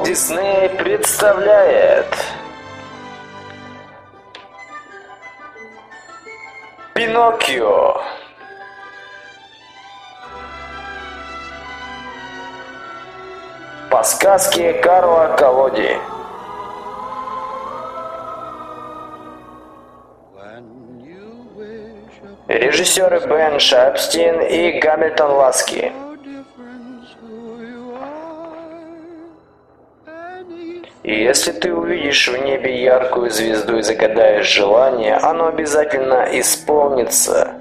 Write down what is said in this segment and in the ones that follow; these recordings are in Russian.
Дисней представляет Пиноккио. По сказке Карла Колоди. Режиссеры Бен Шапстин и Гамильтон Ласки. И если ты увидишь в небе яркую звезду и загадаешь желание, оно обязательно исполнится.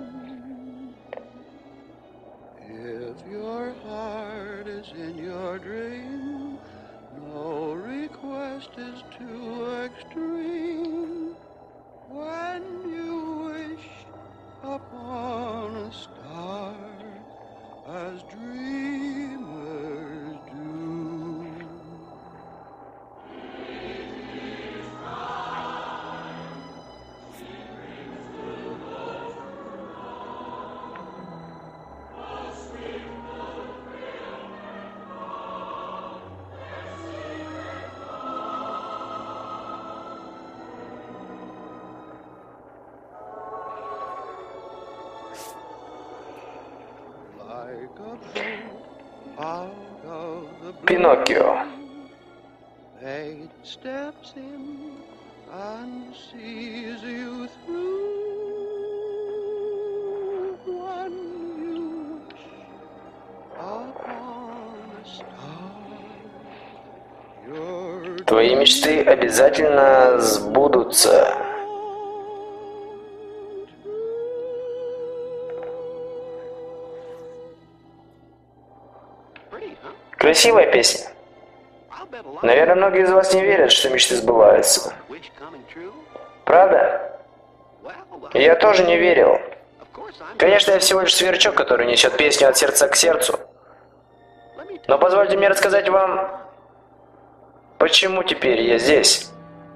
Пиноккио. Твои мечты обязательно сбудутся. Красивая песня. Наверное, многие из вас не верят, что мечты сбываются. Правда? Я тоже не верил. Конечно, я всего лишь сверчок, который несет песню от сердца к сердцу. Но позвольте мне рассказать вам, почему теперь я здесь.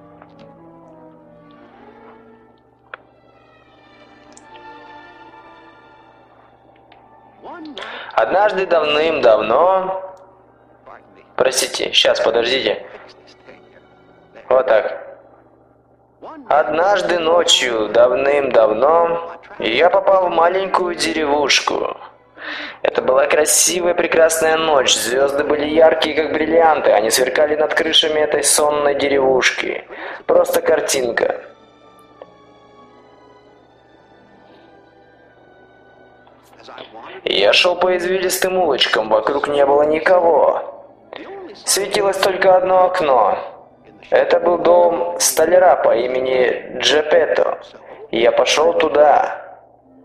Однажды давным-давно... Простите, сейчас, подождите. Вот так. Однажды ночью, давным-давно, я попал в маленькую деревушку. Это была красивая, прекрасная ночь. Звезды были яркие, как бриллианты. Они сверкали над крышами этой сонной деревушки. Просто картинка. Я шел по извилистым улочкам, вокруг не было никого. Светилось только одно окно. Это был дом столяра по имени Джепетто. И я пошел туда.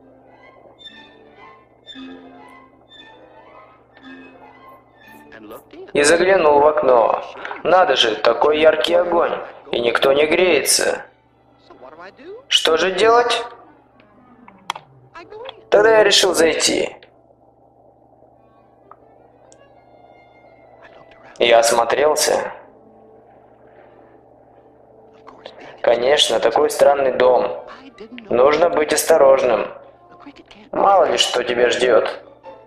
И заглянул в окно. Надо же, такой яркий огонь. И никто не греется. Что же делать? Тогда я решил зайти. Я осмотрелся. Конечно, такой странный дом. Нужно быть осторожным. Мало ли что тебя ждет.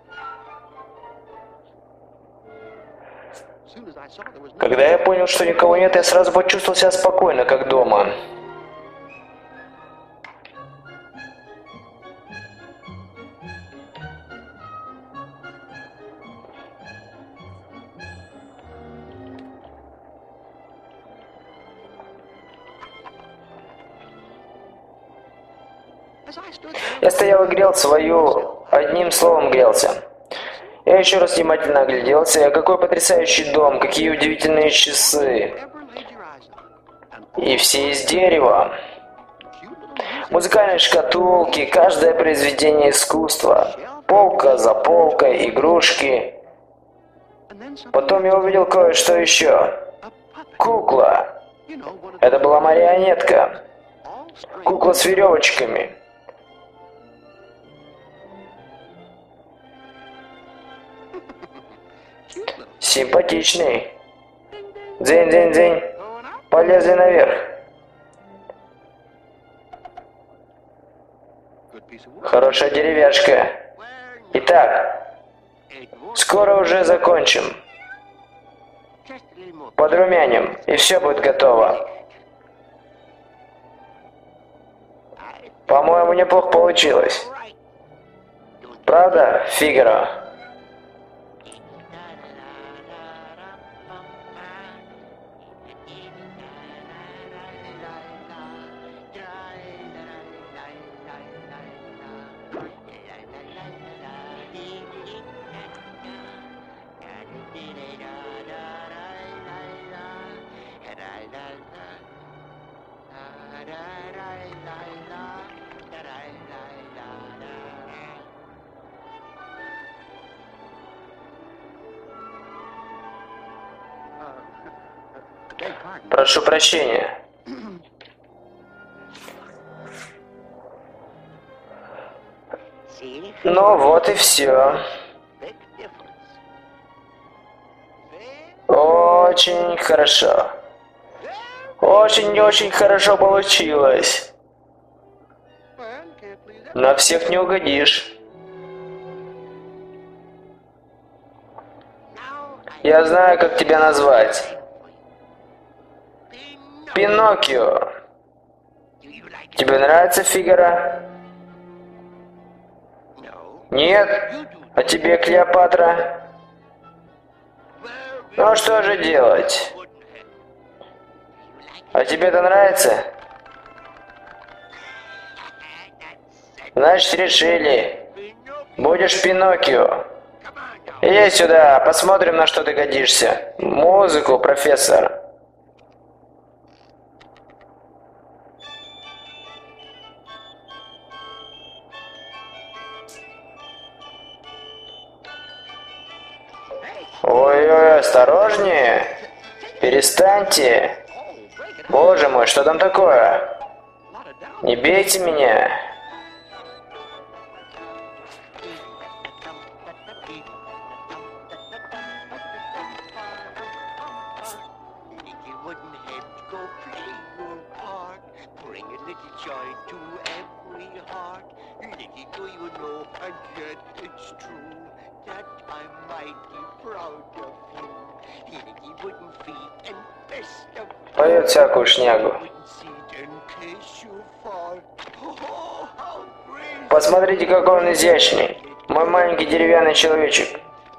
Когда я понял, что никого нет, я сразу почувствовал себя спокойно, как дома. Я стоял и грел свою... Одним словом, грелся. Я еще раз внимательно огляделся. Какой потрясающий дом, какие удивительные часы. И все из дерева. Музыкальные шкатулки, каждое произведение искусства. Полка за полкой, игрушки. Потом я увидел кое-что еще. Кукла. Это была марионетка. Кукла с веревочками. Симпатичный. Дзынь-дзынь-дзынь. Полезли наверх. Хорошая деревяшка. Итак, скоро уже закончим. Подрумяним, и все будет готово. По-моему, неплохо получилось. Правда, Фигаро? Прошу прощения. Ну вот и все. Очень хорошо. Очень-очень хорошо получилось. На всех не угодишь. Я знаю, как тебя назвать. Пиноккио. Тебе нравится, Фигаро? Нет? А тебе, Клеопатра? Ну что же делать? А тебе это нравится? Значит, решили. Будешь Пиноккио. Иди сюда, посмотрим, на что ты годишься. Музыку, профессор. Ой-ой, осторожнее. Перестаньте. Боже мой, что там такое? Не бейте меня. Поет всякую шнягу. Посмотрите, какой он изящный. Мой маленький деревянный человечек.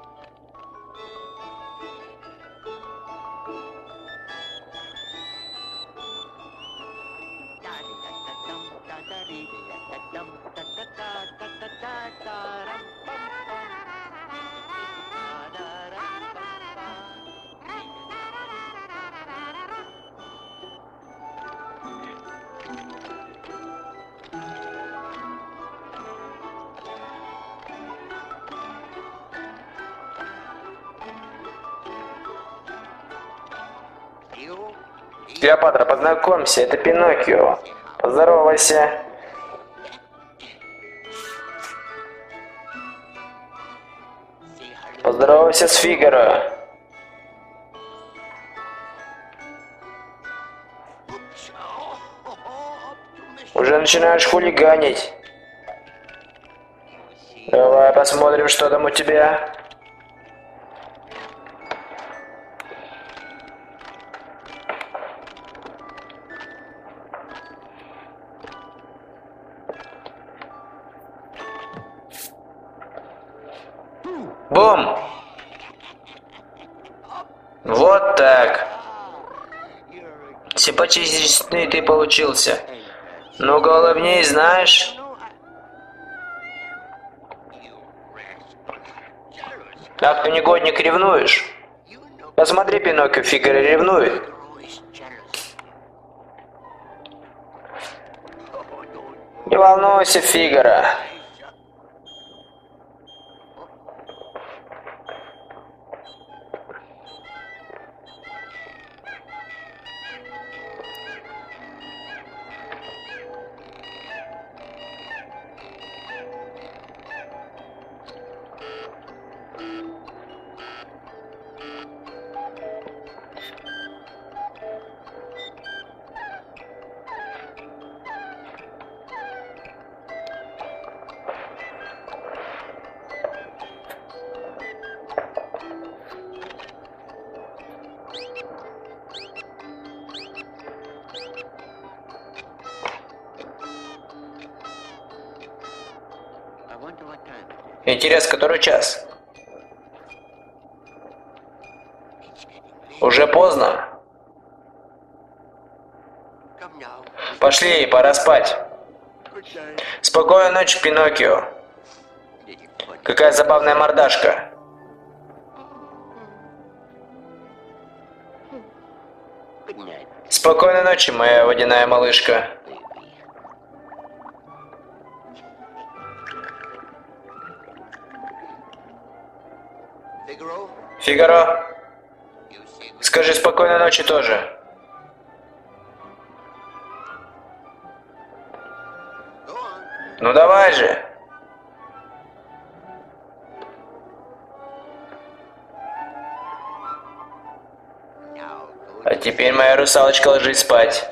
Клеопатра, познакомься, это Пиноккио. Поздоровайся. Поздоровайся с Фигаро. Уже начинаешь хулиганить. Давай посмотрим, что там у тебя. Бум! Вот так. Симпатичный ты получился. Ну, головней знаешь. Ах, ты негодник, ревнуешь? Посмотри, Пиноккио, Фигаро ревнует. Не волнуйся, Фигаро. Интерес, который час? Уже поздно. Пошли, пора спать. Спокойной ночи, Пиноккио. Какая забавная мордашка. Спокойной ночи, моя водяная малышка. Фигаро, скажи спокойной ночи тоже. Ну давай же. А теперь, моя русалочка, ложись спать.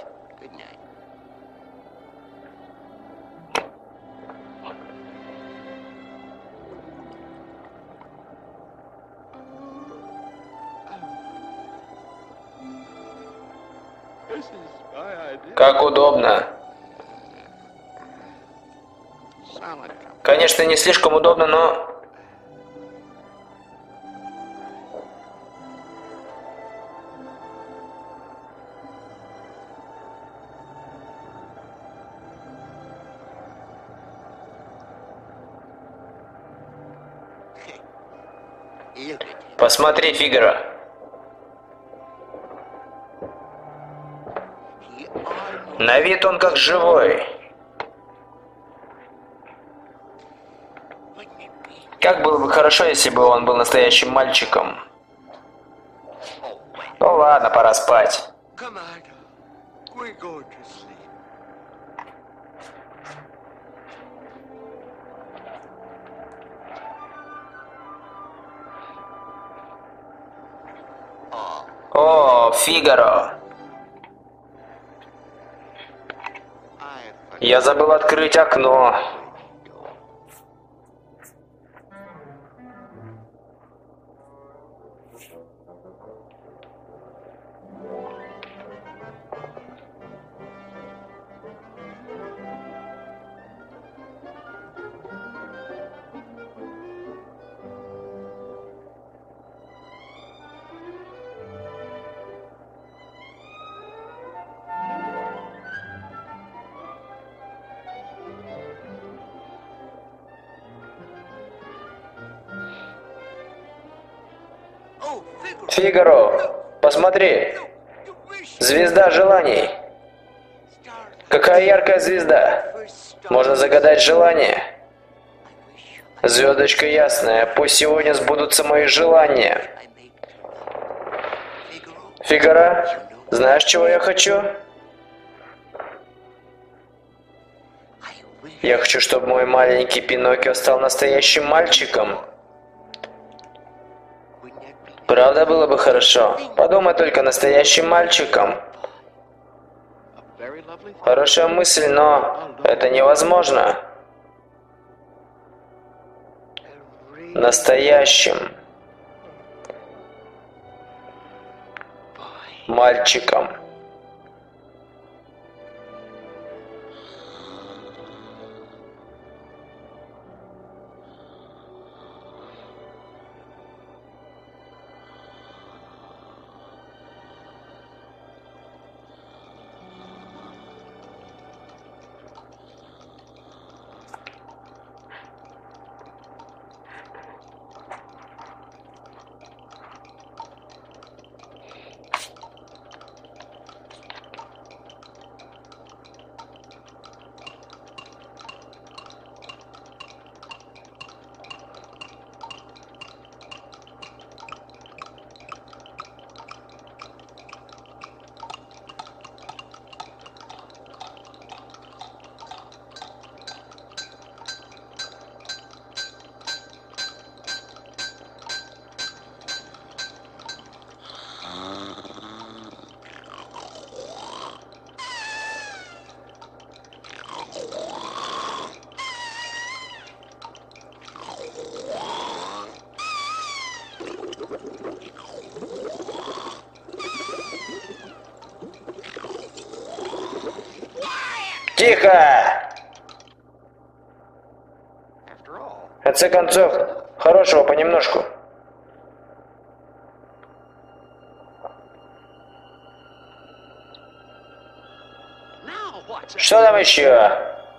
Как удобно. Конечно, не слишком удобно, но... Посмотри, Фигаро. На вид он как живой. Как было бы хорошо, если бы он был настоящим мальчиком. Ну ладно, пора спать. О, Фигаро. Я забыл открыть окно. Фигаро, посмотри. Звезда желаний. Какая яркая звезда. Можно загадать желание. Звездочка ясная, пусть сегодня сбудутся мои желания. Фигаро, знаешь, чего я хочу? Я хочу, чтобы мой маленький Пиноккио стал настоящим мальчиком. Правда, было бы хорошо. Подумай только, настоящим мальчиком. Хорошая мысль, но это невозможно. Настоящим мальчиком. Тихо! В конце концов, хорошего понемножку. Что там еще?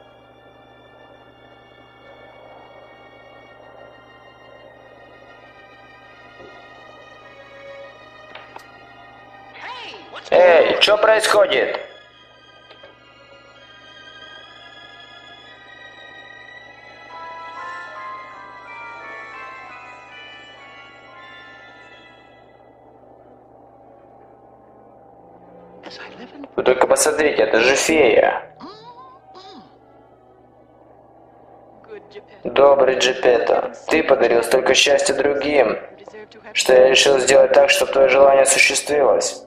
Эй, что происходит? Вы только посмотрите, это же фея. Добрый Джепетто, ты подарил столько счастья другим, что я решил сделать так, чтобы твое желание осуществилось.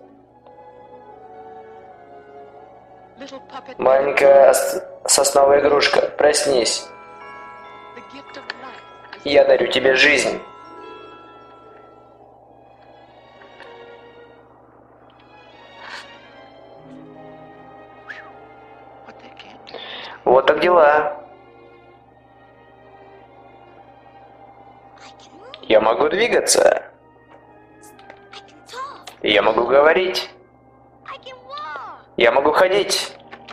Маленькая сосновая игрушка, проснись. Я дарю тебе жизнь. Вот так дела. Я могу двигаться. Я могу говорить. Я могу ходить.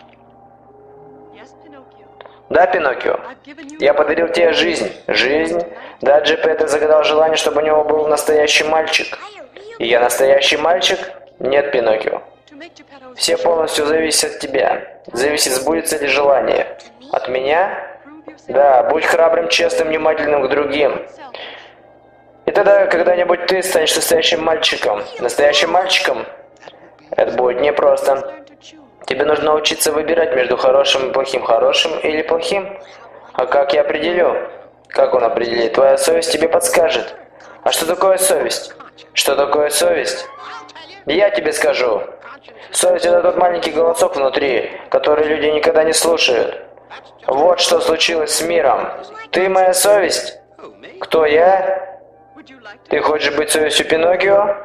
Да, Пиноккио? Я подарил тебе жизнь. Жизнь? Да, Джепетто загадал желание, чтобы у него был настоящий мальчик. И я настоящий мальчик? Нет, Пиноккио. Все полностью зависит от тебя. Зависит, сбудется ли желание. От меня? Да, будь храбрым, честным, внимательным к другим. И тогда когда-нибудь ты станешь настоящим мальчиком. Настоящим мальчиком? Это будет непросто. Тебе нужно научиться выбирать между хорошим и плохим. Хорошим или плохим? А как я определю? Как он определит? Твоя совесть тебе подскажет. А что такое совесть? Что такое совесть? Я тебе скажу. Совесть — это тот маленький голосок внутри, который люди никогда не слушают. Вот что случилось с миром. Ты моя совесть? Кто я? Ты хочешь быть совестью Пиноккио?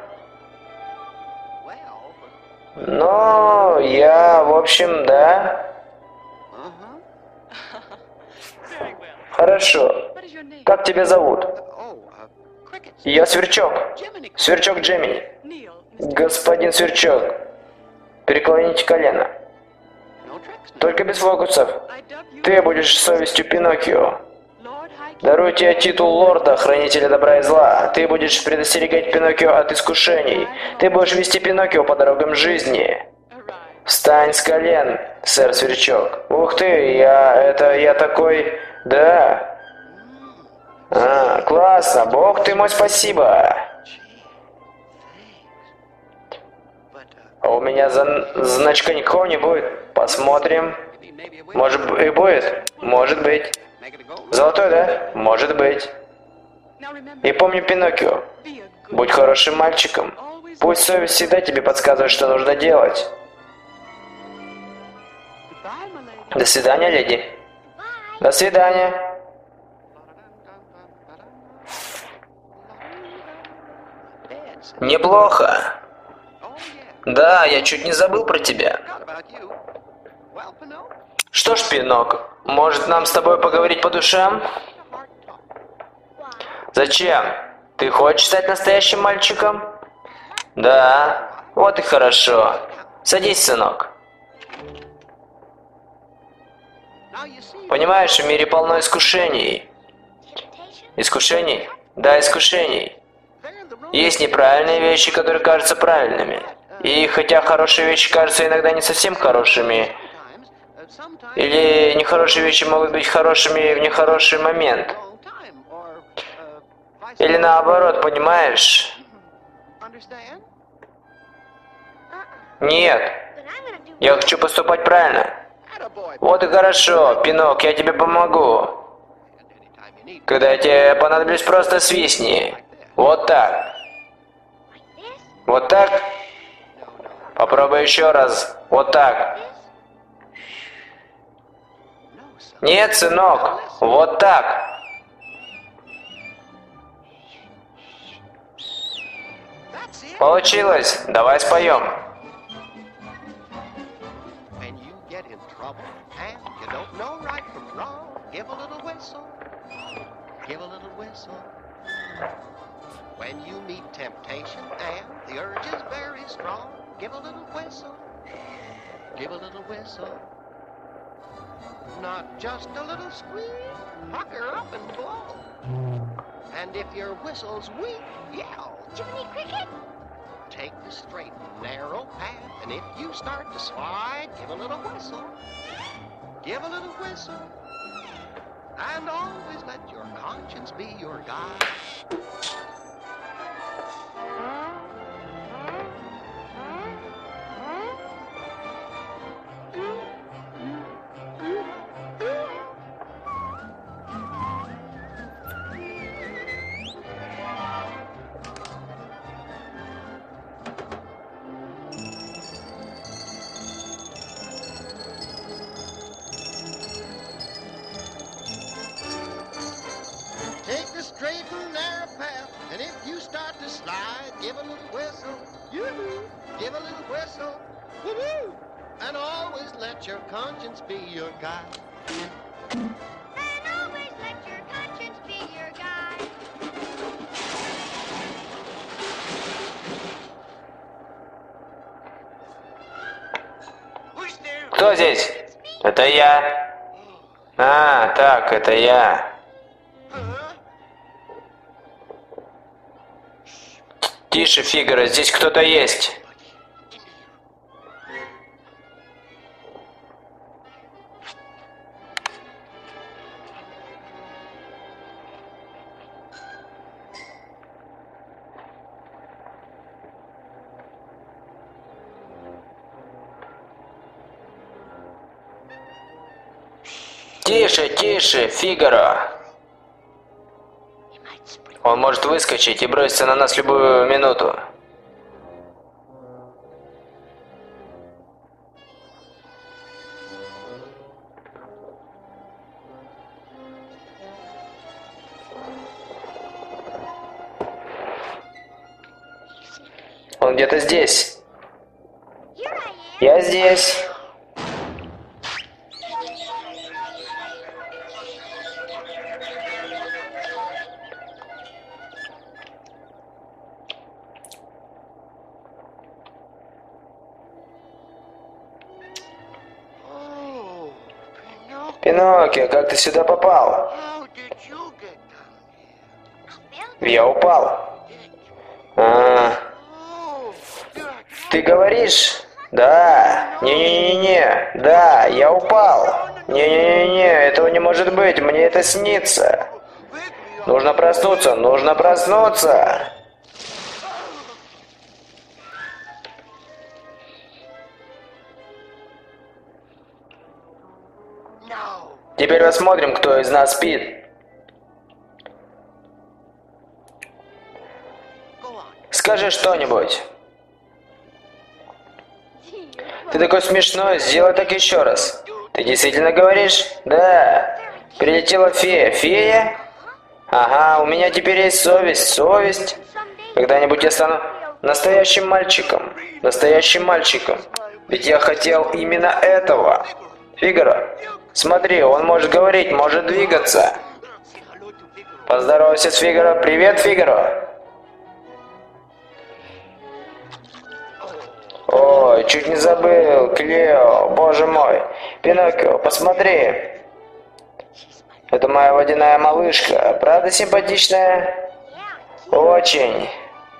Ну, я, в общем, да. Хорошо. Как тебя зовут? Я Сверчок. Сверчок Джемини. Господин Сверчок, преклоните колено. Только без фокусов. Ты будешь совестью Пиноккио. Дарую тебе титул лорда, хранителя добра и зла. Ты будешь предостерегать Пиноккио от искушений. Ты будешь вести Пиноккио по дорогам жизни. Встань с колен, сэр Сверчок. Ух ты, я такой... Да. Классно. Бог ты мой, спасибо. А у меня значка никакого не будет. Посмотрим. Может и будет? Может быть. Золотой, да? Может быть. И помни, Пиноккио, будь хорошим мальчиком. Пусть совесть всегда тебе подсказывает, что нужно делать. До свидания, леди. До свидания. Неплохо. Да, я чуть не забыл про тебя. Что ж, Пинок, может нам с тобой поговорить по душам? Зачем? Ты хочешь стать настоящим мальчиком? Да, вот и хорошо. Садись, сынок. Понимаешь, в мире полно искушений. Искушений? Да, искушений. Есть неправильные вещи, которые кажутся правильными. И хотя хорошие вещи кажутся иногда не совсем хорошими, или нехорошие вещи могут быть хорошими в нехороший момент. Или наоборот, понимаешь? Нет. Я хочу поступать правильно. Вот и хорошо, Пинок, я тебе помогу. Когда я тебе понадоблюсь, просто свистни. Вот так. Вот так. Попробуй еще раз. Вот так. Нет, сынок. Вот так. Получилось. Давай споем. When you get in trouble and you don't know right from wrong, give a little whistle. give a little whistle. When you meet temptation and the urge is very strong, give a little whistle. Give a little whistle. Not just a little squeak, pucker up and blow. And if your whistle's weak, yell. Jiminy Cricket? Take the straight and narrow path, and if you start to slide, give a little whistle. Give a little whistle. And always let your conscience be your guide. Take the straight and narrow path, and if you start to slide, give a little whistle. Yoo-hoo! Give a little whistle. Woo-hoo! And always let your conscience be your guide. And always let your conscience be your guide. Кто здесь? Это я. А, так, это я. Тише, Фигаро, здесь кто-то есть. Тише, тише, Фигаро. Он может выскочить и броситься на нас любую минуту. Он где-то здесь. Я здесь. Пиноккио, как ты сюда попал? Я упал. Ты говоришь? Да. Не-не-не-не. Да, я упал. Не-не-не-не, этого не может быть. Мне это снится. Нужно проснуться, нужно проснуться. Теперь посмотрим, кто из нас спит. Скажи что-нибудь. Ты такой смешной, сделай так еще раз. Ты действительно говоришь? Да. Прилетела фея. Фея? Ага, у меня теперь есть совесть. Совесть. Когда-нибудь я стану настоящим мальчиком. Настоящим мальчиком. Ведь я хотел именно этого. Фигаро, смотри, он может говорить, может двигаться. Поздоровайся с Фигаро. Привет, Фигаро. Ой, чуть не забыл. Клео, боже мой. Пиноккио, посмотри. Это моя водяная малышка. Правда симпатичная? Очень.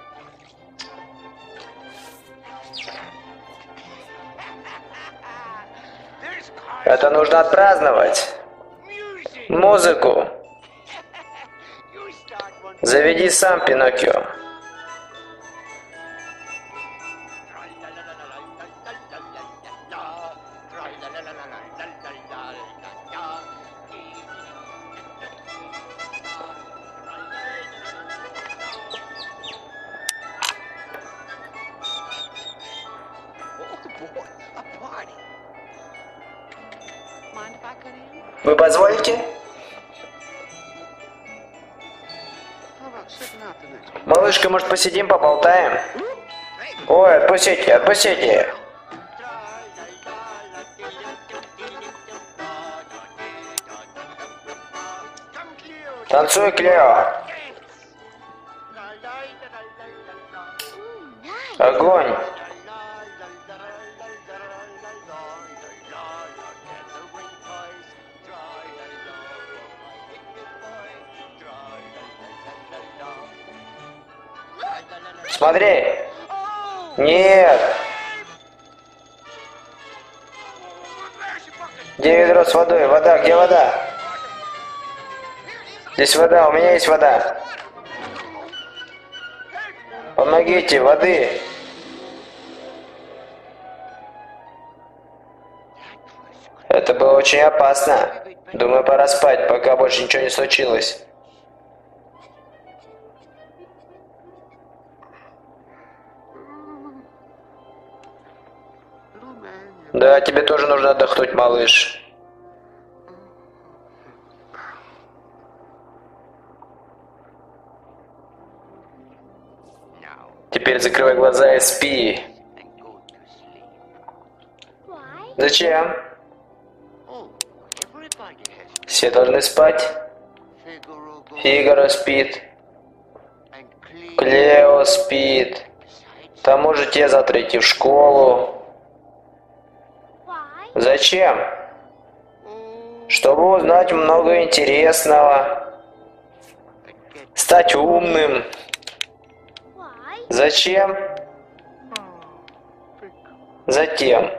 Это нужно отпраздновать. Музыку. Заведи сам, Пиноккио. Вы позволите? Малышка, может, посидим, поболтаем? Ой, отпустите, отпустите. Танцуй, Клео. Огонь. Смотри. Нет. Где ведро с водой? Вода, где вода? Здесь вода, у меня есть вода. Помогите, воды. Это было очень опасно. Думаю, пора спать, пока больше ничего не случилось. Да, тебе тоже нужно отдохнуть, малыш. Теперь закрывай глаза и спи. Зачем? Все должны спать. Фигаро спит. Клео спит. К тому же тебе завтра идти в школу. Зачем? Чтобы узнать много интересного. Стать умным. Зачем? Затем.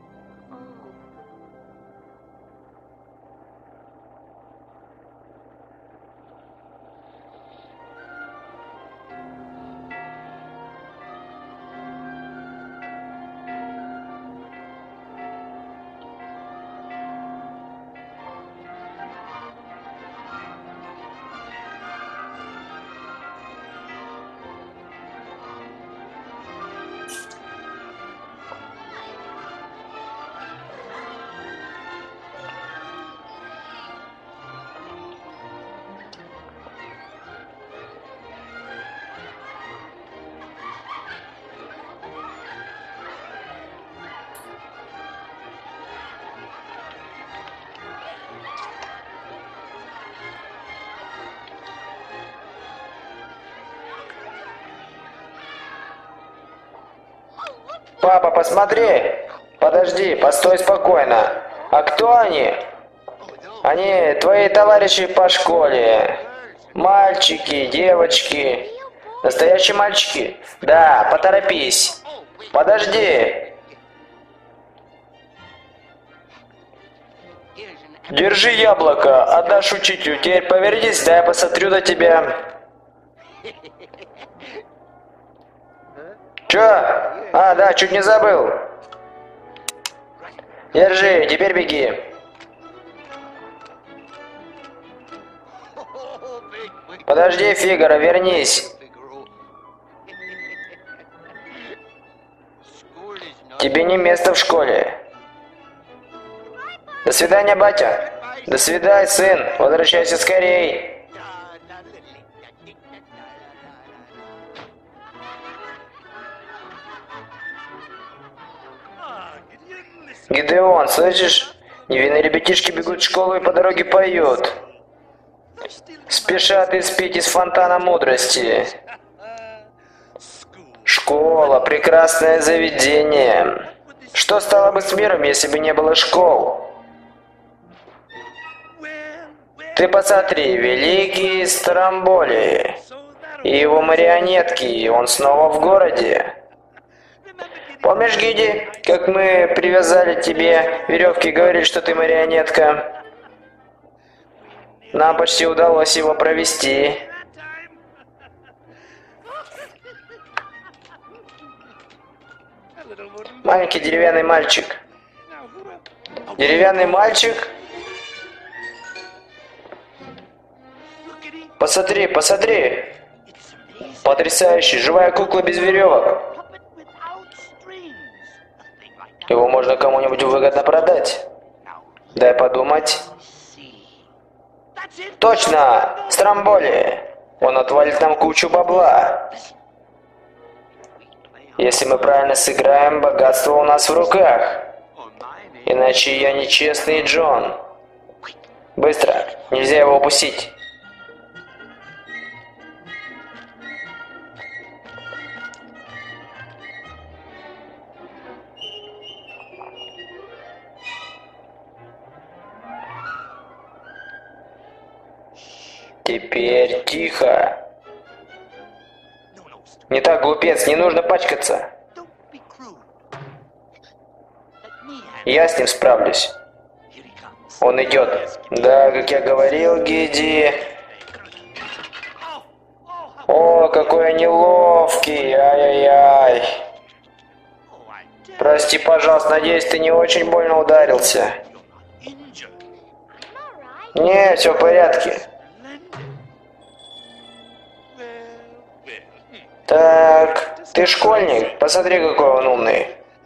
Папа, посмотри! Подожди, постой спокойно. А кто они? Они твои товарищи по школе. Мальчики, девочки. Настоящие мальчики? Да, поторопись. Подожди. Держи яблоко, отдашь учителю. Теперь повернись, да я посмотрю на тебя. Чё? А, да, чуть не забыл. Держи, теперь беги. Подожди, Фигаро, вернись. Тебе не место в школе. До свидания, батя. До свидания, сын. Возвращайся скорей. Гидеон, слышишь? Невинные ребятишки бегут в школу и по дороге поют. Спешат испить из фонтана мудрости. Школа, прекрасное заведение. Что стало бы с миром, если бы не было школ? Ты посмотри, великий Стромболи и его марионетки, он снова в городе. Помнишь, Гиди, как мы привязали тебе веревки и говорили, что ты марионетка? Нам почти удалось его провести. Маленький деревянный мальчик. Деревянный мальчик? Посмотри, посмотри. Потрясающий, живая кукла без веревок. Его можно кому-нибудь выгодно продать. Дай подумать. Точно! Стромболи! Он отвалит нам кучу бабла. Если мы правильно сыграем, богатство у нас в руках. Иначе я нечестный Джон. Быстро! Нельзя его упустить. теперь тихо. Не так, глупец, не нужно пачкаться. Я с ним справлюсь. Он идет. Да, как я говорил, Гиди. О, какой я неловкий. Ай-яй-яй. Прости, пожалуйста, надеюсь, ты не очень больно ударился. Не, все в порядке. Так, ты школьник? Посмотри, какой он умный.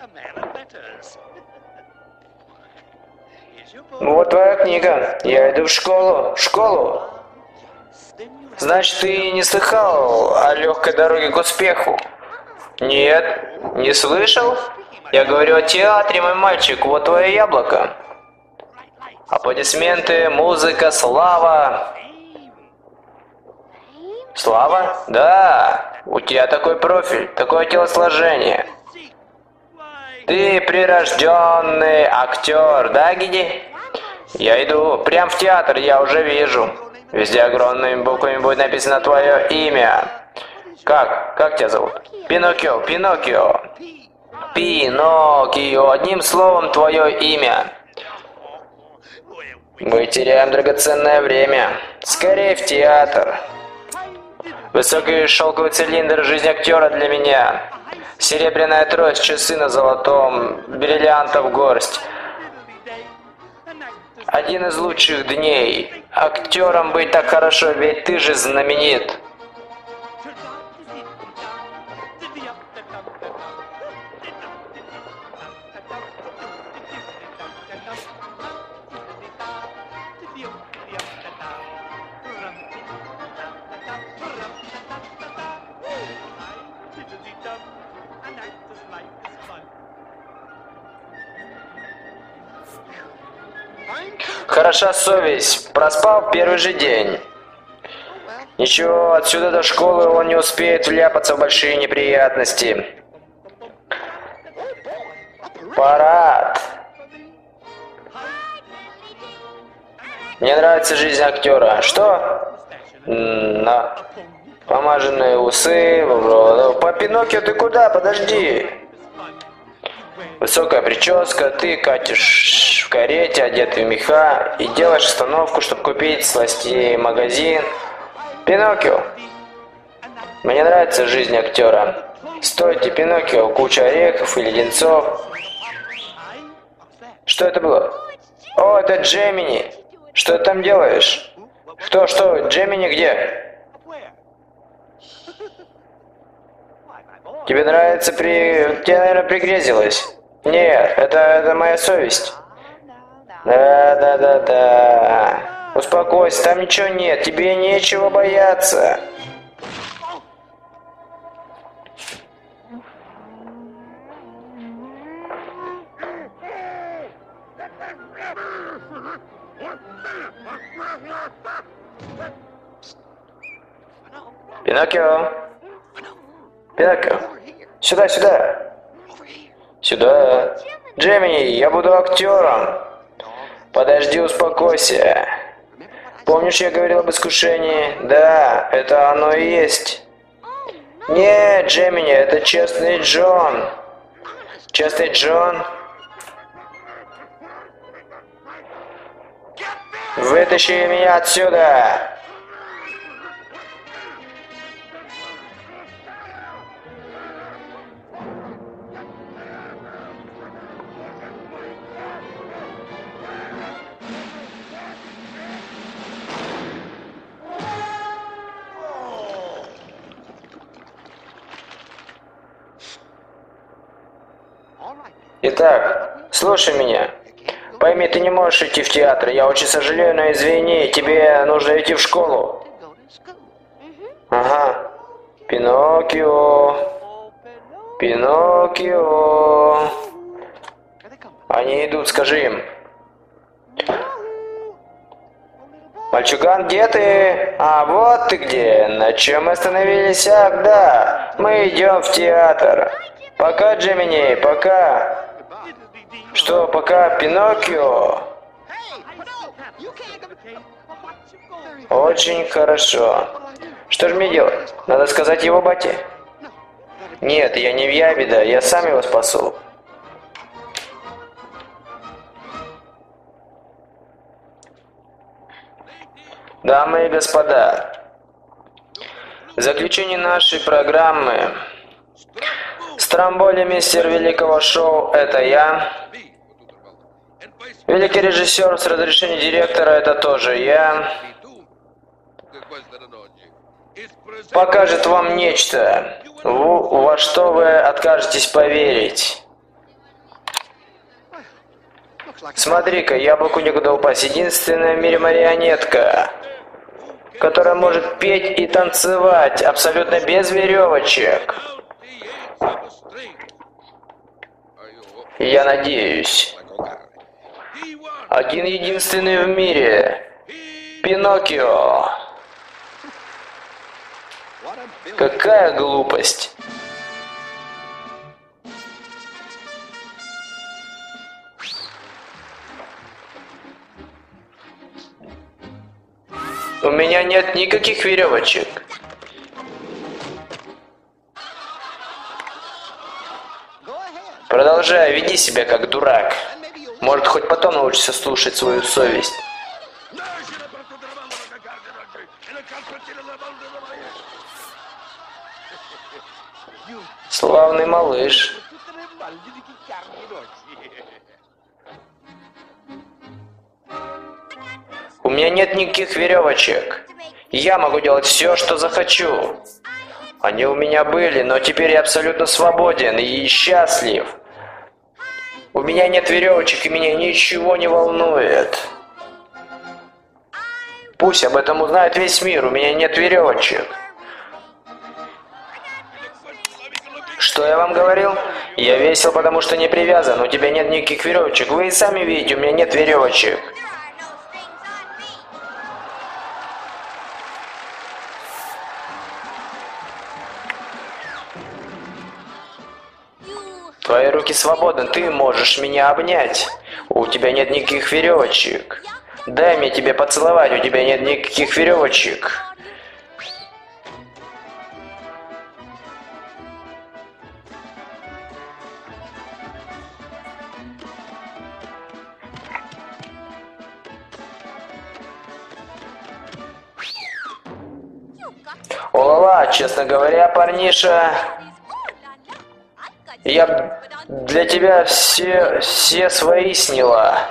Вот твоя книга. Я иду в школу. В школу. Значит, ты не слыхал о легкой дороге к успеху? Нет, не слышал? Я говорю о театре, мой мальчик. Вот твое яблоко. Аплодисменты, музыка, слава. Слава? Да. У тебя такой профиль, такое телосложение. Ты прирожденный актер, да, Гиди? Я иду прям в театр, я уже вижу. Везде огромными буквами будет написано твое имя. Как тебя зовут? Пиноккио, Пиноккио. Пиноккио, одним словом твое имя. Мы теряем драгоценное время. Скорее в театр. Высокий шелковый цилиндр, жизнь актера для меня. Серебряная трость, часы на золотом, бриллиантов горсть. Один из лучших дней. Актером быть так хорошо, ведь ты же знаменит. Хороша совесть. Проспал в первый же день. Ничего, отсюда до школы он не успеет вляпаться в большие неприятности. Парад. Мне нравится жизнь актера. Что? Помаженные усы. По Пиноккио ты куда? Подожди. Высокая прическа, ты катишь в карете, одетый в меха, и делаешь остановку, чтобы купить сластей магазин. Пиноккио. Мне нравится жизнь актера. Стойте, Пиноккио, куча орехов и леденцов. Что это было? О, это Джемини. Что ты там делаешь? Что? Джемини где? Тебе нравится Тебе, наверное, пригрезилось. Нет, это моя совесть. Да. Успокойся, там ничего нет, тебе нечего бояться. Пиноккио. Пиноккио. Сюда. Сюда. Джемини, я буду актером. Подожди, успокойся. Помнишь, я говорил об искушении? Да, это оно и есть. Нет, Джемини, это честный Джон. Честный Джон. Вытащи меня отсюда. Итак, слушай меня. Пойми, ты не можешь идти в театр. Я очень сожалею, но извини, тебе нужно идти в школу. Ага. Пиноккио. Они идут, скажи им. Мальчуган, где ты? А, вот ты где. На чем мы остановились? Ах, да. Мы идем в театр. Пока, Джемини, пока. Что, пока, Пиноккио? Очень хорошо. Что же мне делать? Надо сказать его бате? Нет, я не в Ябеда, я сам его спасу. Дамы и господа, в заключение нашей программы Стромболи, мистер великого шоу, это я. Великий режиссер с разрешения директора, это тоже я. Покажет вам нечто, во что вы откажетесь поверить. Смотри-ка, яблоку некуда упасть. Единственная в мире марионетка, которая может петь и танцевать абсолютно без веревочек. Я надеюсь. Один-единственный в мире. Пиноккио. Какая глупость. У меня нет никаких веревочек. Продолжай, веди себя как дурак. Может, хоть потом научишься слушать свою совесть. Славный малыш. У меня нет никаких веревочек. Я могу делать все, что захочу. Они у меня были, но теперь я абсолютно свободен и счастлив. У меня нет веревочек, и меня ничего не волнует. Пусть об этом узнает весь мир, у меня нет веревочек. Что я вам говорил? Я весел, потому что не привязан, у тебя нет никаких веревочек. Вы и сами видите, у меня нет веревочек. Твои руки свободны, ты можешь меня обнять. У тебя нет никаких веревочек. Дай мне тебе поцеловать, у тебя нет никаких веревочек. О-ла-ла, честно говоря, парниша, я для тебя все свои сняла.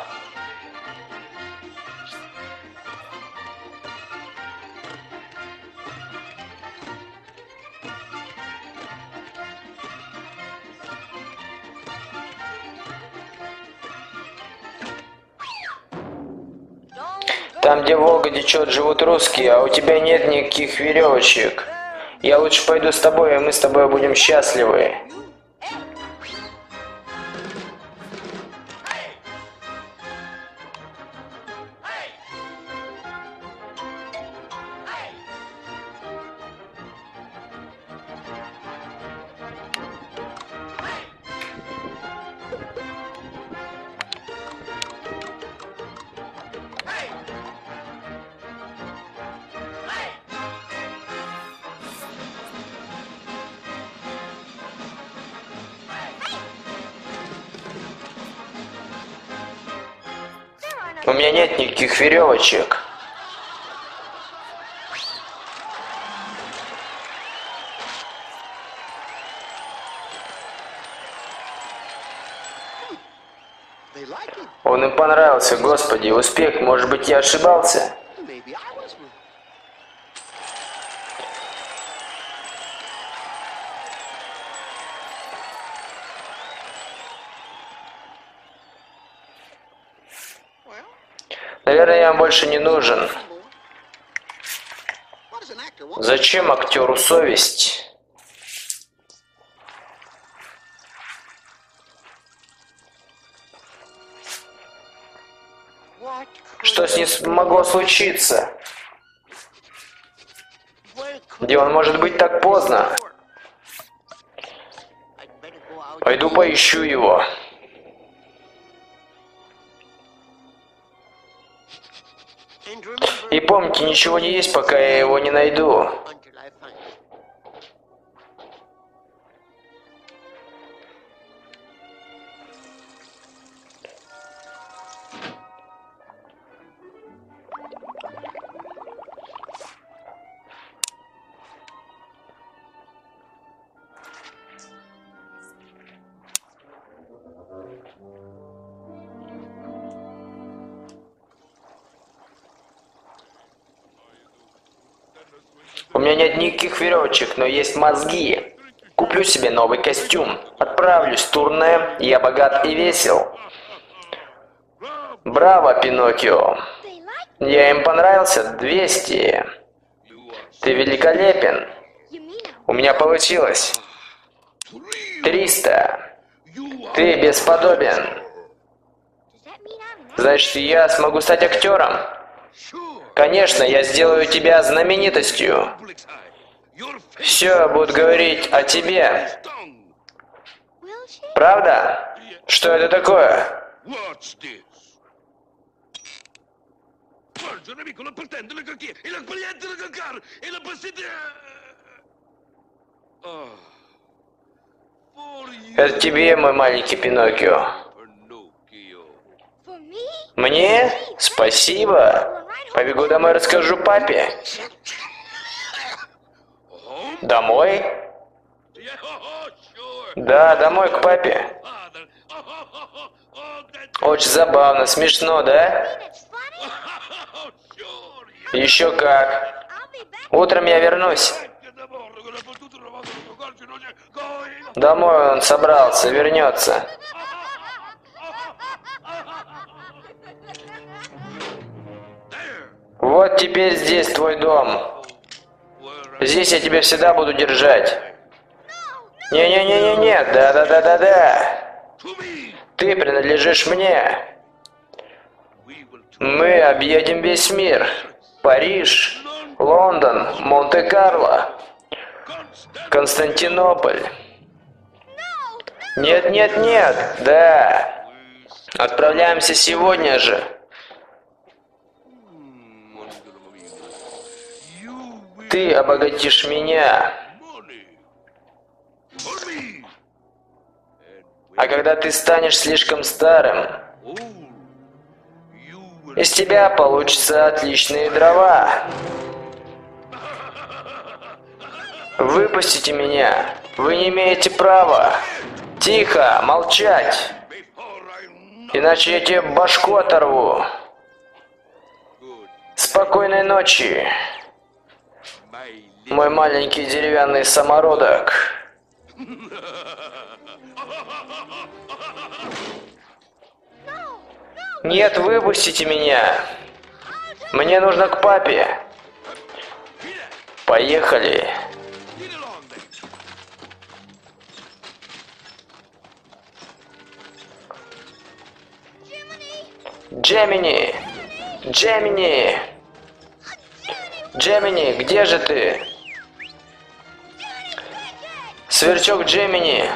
Там, где Волга течет, живут русские, а у тебя нет никаких веревочек. Я лучше пойду с тобой, и мы с тобой будем счастливы. У меня нет никаких веревочек. Он им понравился, Господи, успех, может быть, я ошибался? Наверное, я вам больше не нужен. Зачем актеру совесть? Что с ним могло случиться? Где он может быть так поздно? Пойду поищу его. И помните, ничего не есть, пока я его не найду. until I find it. У меня нет никаких веревочек, но есть мозги. Куплю себе новый костюм. Отправлюсь в турне, я богат и весел. Браво, Пиноккио. They like Я им понравился 200. Ты великолепен. you mean У меня получилось 300. Ты бесподобен. does that mean I'm an Значит, я смогу стать актером? Конечно, я сделаю тебя знаменитостью. Все будут говорить о тебе. will she? Правда? Что это такое? Watch this. Forza, un amico, lo pretende le calchie, e la sbagliante la calcar, e la passete... For you, Это тебе, мой маленький Пиноккио. Pinocchio. For me? Мне? Спасибо. Побегу домой, расскажу папе. Домой? Yeah, sure. Да, домой к папе. Father. That's... Очень забавно, смешно, да? It's funny. Sure. Еще как. I'll be back. Утром я вернусь. Che d'amore, che la battuta la vado a calcio, non c'è... Going. Домой он собрался, вернется. There. Вот теперь здесь твой дом. Where Здесь я тебя всегда буду держать. Не-не-не-не-не, да-да-да-да-да. to me. Ты принадлежишь мне. We will talk. Мы объедем весь мир. Париж, Лондон, Монте-Карло, Константинополь. Нет-нет-нет, да. Отправляемся сегодня же. You will Ты обогатишь меня. money. For me. А когда ты станешь слишком старым, Oh, you will... из тебя получатся отличные дрова. Выпустите меня. Вы не имеете права. Тихо, молчать. Before I... Иначе я тебе башку оторву. Good. Спокойной ночи, My мой маленький деревянный самородок. Нет, выпустите меня. Мне нужно к папе. Поехали. Get along then. Джемини! Джемини! Джемини, где же ты? Сверчок Джемини!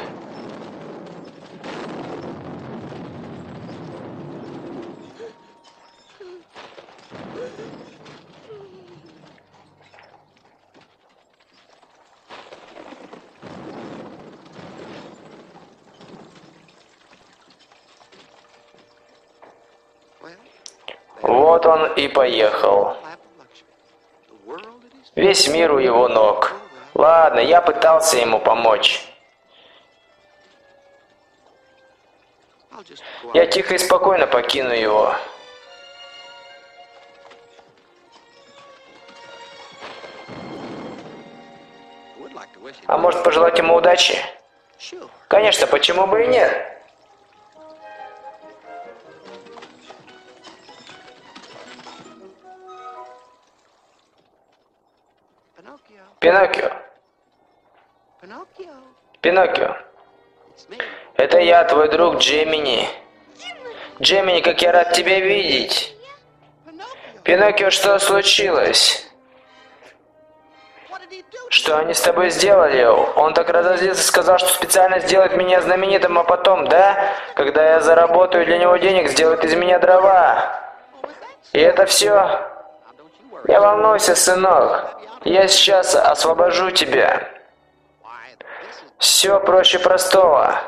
Well, Вот он и поехал. lap of luxury. The world at his Весь мир у его ног. Ладно, я пытался ему помочь. I'll just go Я out. тихо и спокойно покину его. I would like to wish А him может пожелать ему удачи? sure. Конечно, почему бы и нет? Pinocchio, Пиноккио, Pinocchio, Пиноккио, it's me. это я, твой друг Джемини. Джемини, как я рад тебя видеть. Pinocchio, Пиноккио, что случилось? what did he do? Что они с тобой сделали? Он так разозлился, сказал, что специально сделает меня знаменитым, а потом, да, когда я заработаю для него денег, сделает из меня дрова. Oh, was that? И это все? Now don't you worry. Не волнуйся, сынок. Я сейчас освобожу тебя. Все проще простого.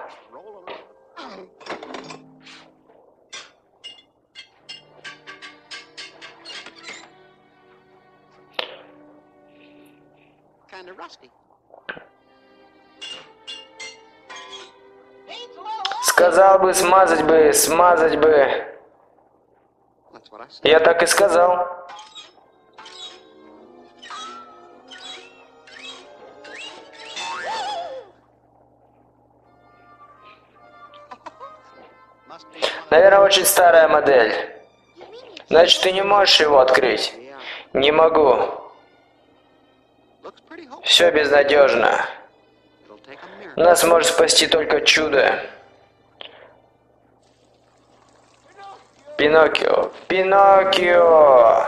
Сказал бы, смазать бы, смазать бы. Я так и сказал. Наверное, очень старая модель. Значит, ты не можешь его открыть? Не могу. Все безнадежно. Нас может спасти только чудо. Пиноккио! Пиноккио!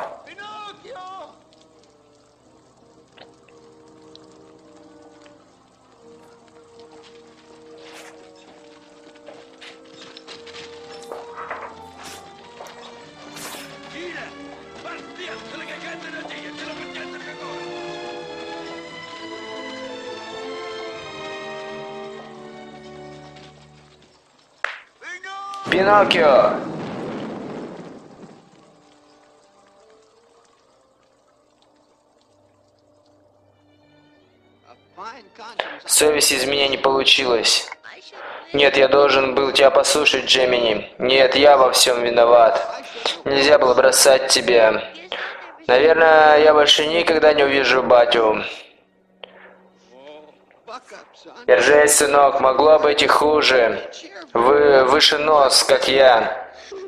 Пиноккио! Совесть из меня не получилось. Нет, я должен был тебя послушать, Джемини. Нет, я во всем виноват. Нельзя было бросать тебя. Наверное, я больше никогда не увижу батю. Держись, сынок, могло быть и хуже. Вы выше нос, как я.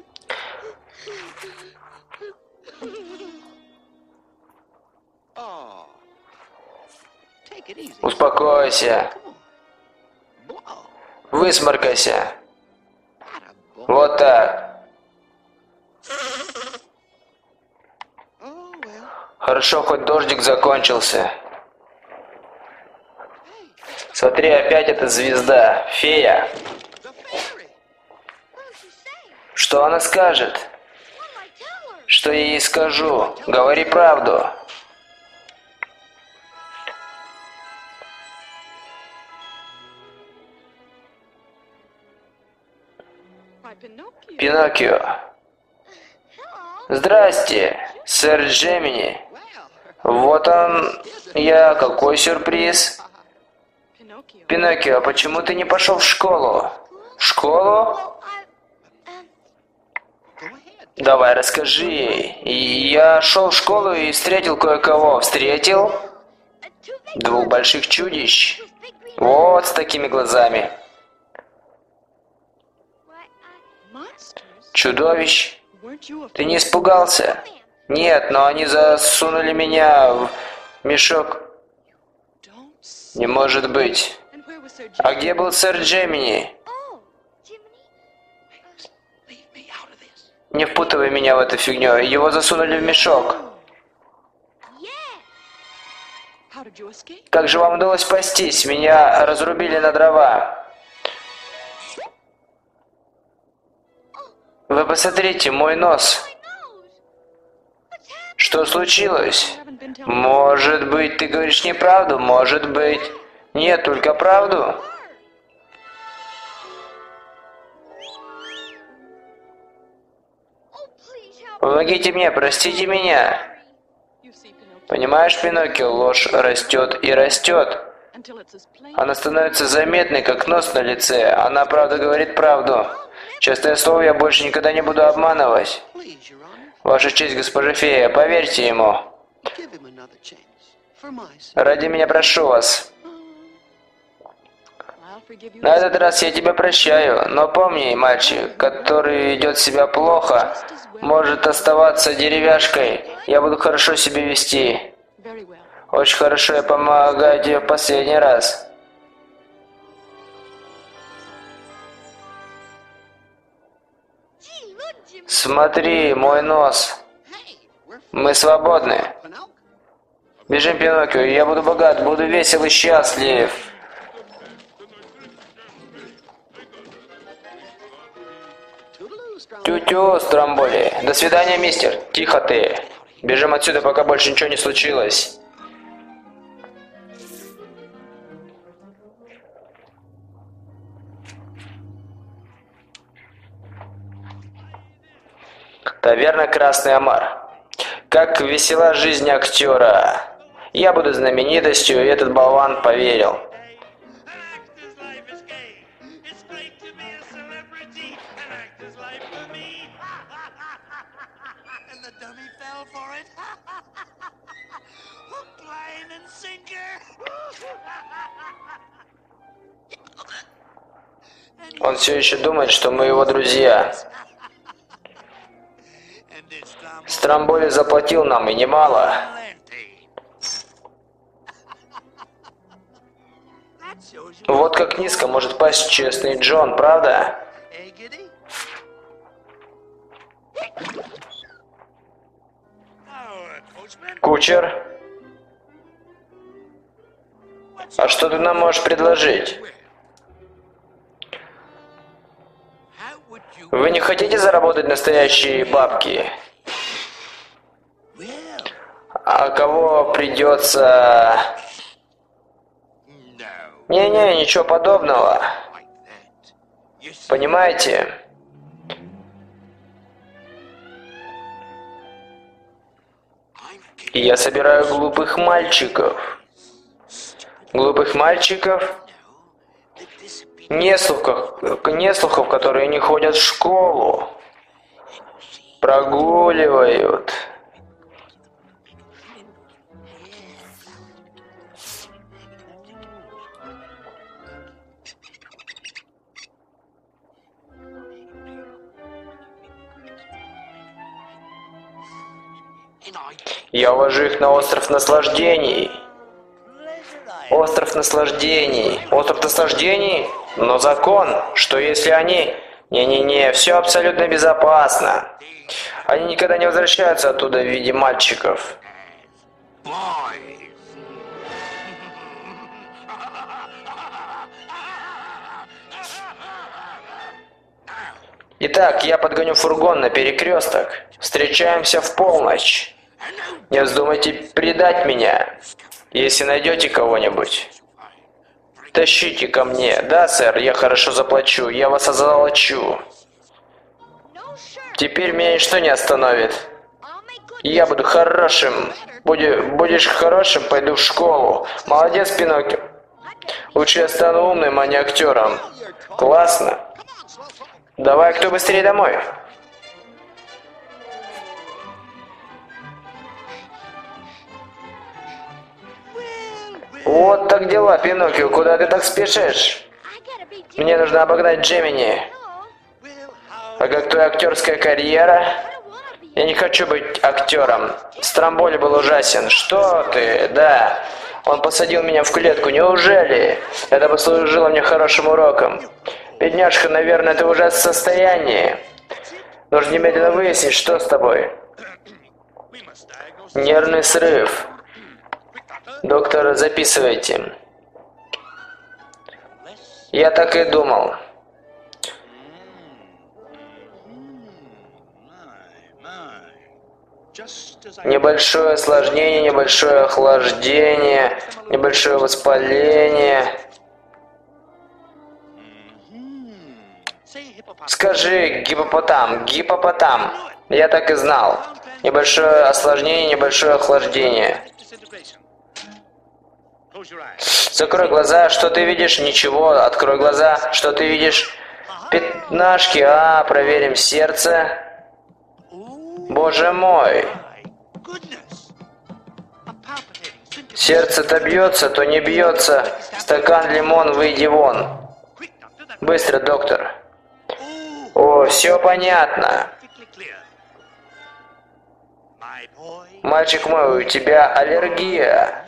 Успокойся. Высморкайся. Вот так. Хорошо, хоть дождик закончился. Смотри, опять эта звезда. Фея. Что она скажет? Что я ей скажу? Говори правду. Пиноккио. Здрасте, сэр Джемини. Вот он, я. Какой сюрприз. Пиноккио, почему ты не пошел в школу? В школу? Давай, расскажи ей. Я шел в школу и встретил кое-кого. Встретил? 2 больших чудищ. Вот с такими глазами. Чудовищ? Ты не испугался? Нет, но они засунули меня в мешок. Не может быть. А где был сэр Джемини? Не впутывай меня в эту фигню. Его засунули в мешок. Как же вам удалось спастись? Меня разрубили на дрова. Вы посмотрите, мой нос. Что случилось? Может быть, ты говоришь неправду? Может быть. Нет, только правду. Помогите мне, простите меня. Понимаешь, Пиноккио, ложь растет и растет. Она становится заметной, как нос на лице. Она, правда, говорит правду. Честное слово, я больше никогда не буду обманывать. Ваша честь, госпожа фея, поверьте ему. Ради меня прошу вас. На этот раз я тебя прощаю, но помни, мальчик, который ведет себя плохо, может оставаться деревяшкой. Я буду хорошо себя вести. Очень хорошо, я помогаю тебе в последний раз. Смотри, мой нос. Мы свободны. Бежим, Пиноккио, я буду богат, буду весел и счастлив. Тю-тю, Стромболи. До свидания, мистер. Тихо ты. Бежим отсюда, пока больше ничего не случилось. Таверна «Красный омар». Как весела жизнь актера. Я буду знаменитостью, и этот болван поверил. Он все еще думает, что мы его друзья. Стромболи заплатил нам, и немало. Вот как низко может пасть честный Джон, правда? Кучер? А что ты нам можешь предложить? Вы не хотите заработать настоящие бабки? А кого придется... Не-не, ничего подобного. Понимаете? И я собираю глупых мальчиков. Глупых мальчиков? Неслухов, которые не ходят в школу. Прогуливают. Я увожу их на остров наслаждений. Остров наслаждений. Остров наслаждений? Но закон, что если они... Не-не-не, все абсолютно безопасно. Они никогда не возвращаются оттуда в виде мальчиков. Итак, я подгоню фургон на перекресток. Встречаемся в полночь. Не вздумайте предать меня, если найдете кого-нибудь. Тащите ко мне. Да, сэр, я хорошо заплачу. Я вас озолочу. Теперь меня ничто не остановит. Я буду хорошим. Будешь хорошим, пойду в школу. Молодец, Пиноккио. Лучше я стану умным, а не актером. Классно. Давай, кто быстрее домой. Вот так дела, Пиноккио. Куда ты так спешишь? Мне нужно обогнать Джемини. А как твоя актерская карьера? Я не хочу быть актером. Стромболи был ужасен. Что ты? Да. Он посадил меня в клетку. Неужели? Это послужило мне хорошим уроком. Бедняжка, наверное, ты в ужасном состоянии. Нужно немедленно выяснить, что с тобой. Нервный срыв. Доктор, записывайте. Я так и думал. Небольшое осложнение, небольшое охлаждение, небольшое воспаление. Скажи, гипопотам, гипопотам. Я так и знал. Небольшое осложнение, небольшое охлаждение. Закрой глаза, что ты видишь? Ничего, открой глаза, что ты видишь? Пятнашки, проверим сердце. Боже мой. Сердце то бьется, то не бьется. Стакан лимон, выйди вон. Быстро, доктор. О, все понятно. Мальчик мой, у тебя аллергия.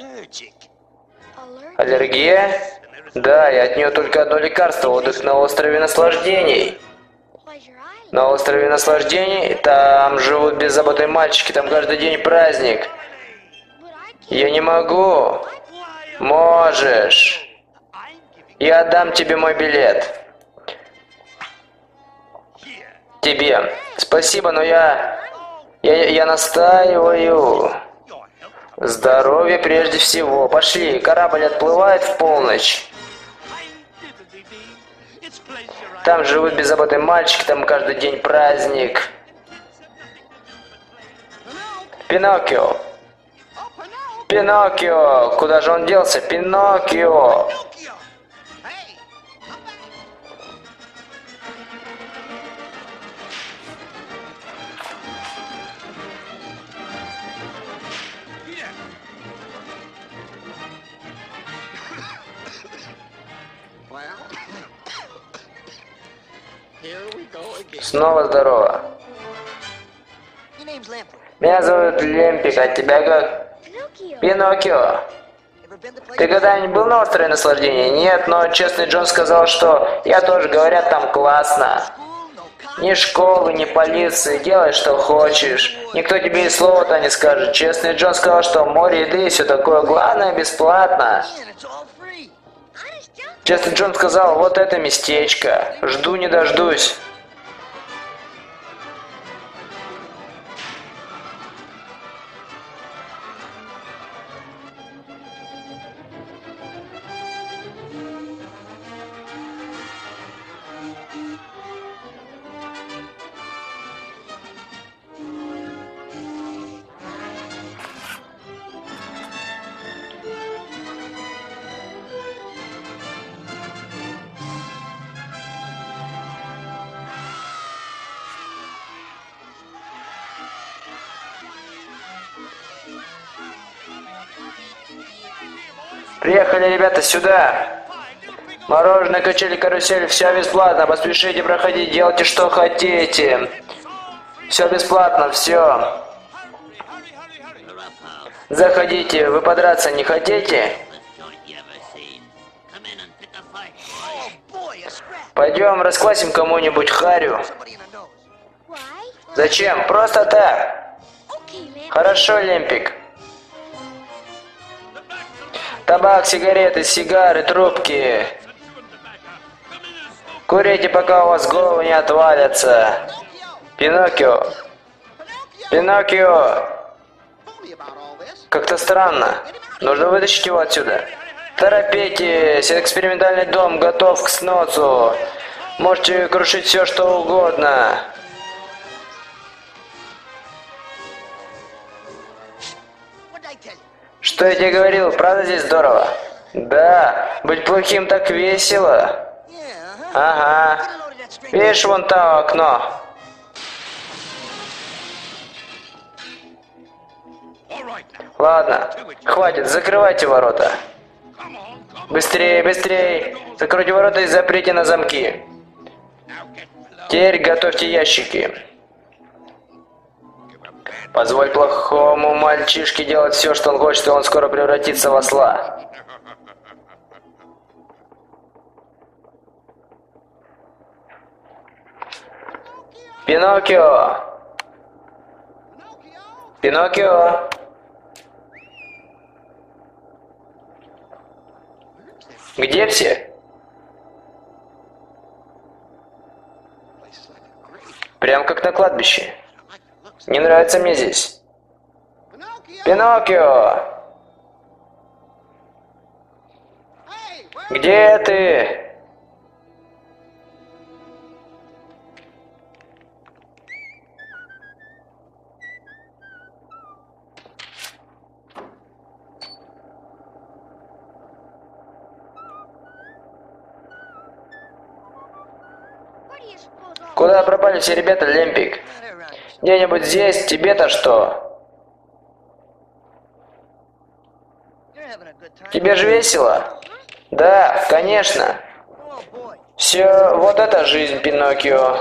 Аллергия? Да, и от нее только одно лекарство. Отдых на острове наслаждений. На острове наслаждений? Там живут беззаботные мальчики, там каждый день праздник. Я не могу. Можешь. Я отдам тебе мой билет. Тебе. Спасибо, но я... Я настаиваю. Здоровье прежде всего. Пошли, корабль отплывает в полночь. Там живут беззаботные мальчики, там каждый день праздник. Пиноккио. Пиноккио! Куда же он делся? Пиноккио! Снова здорово. Меня зовут Лемпик, а тебя как? Пиноккио. Ты когда-нибудь был на острове Наслаждения? Нет, но честный Джон сказал, что я тоже, говорят, там классно. Ни школы, ни полиции, делай, что хочешь. Никто тебе и слова-то не скажет. Честный Джон сказал, что море, еды и все такое, главное, бесплатно. Честный Джон сказал, вот это местечко. Жду не дождусь. Приехали, ребята, сюда. Мороженое, качели, карусель, все бесплатно. Поспешите проходить, делайте, что хотите. Все бесплатно, все. Заходите, вы подраться не хотите? Пойдем расквасим кому-нибудь харю. Зачем? Просто так. Хорошо, Лемпик. Табак, сигареты, сигары, трубки. Курите, пока у вас головы не отвалятся. Пиноккио. Пиноккио. Как-то странно. Нужно вытащить его отсюда. Торопитесь, экспериментальный дом готов к сносу. Можете крушить все, что угодно. Что я тебе говорил, правда здесь здорово? Да, быть плохим так весело. Ага. Видишь, вон там окно. Ладно, хватит, закрывайте ворота. Быстрее, быстрее. Закройте ворота и заприте на замки. Теперь готовьте ящики. Позволь плохому мальчишке делать все, что он хочет, и он скоро превратится в осла. Пиноккио! Пиноккио! Где все? Прям как на кладбище. Не нравится мне здесь. Пиноккио! Где ты? Куда пропали все ребята, Лемпик? Где-нибудь здесь? Тебе-то что? Тебе же весело? Да, конечно. Все, вот это жизнь, Пиноккио.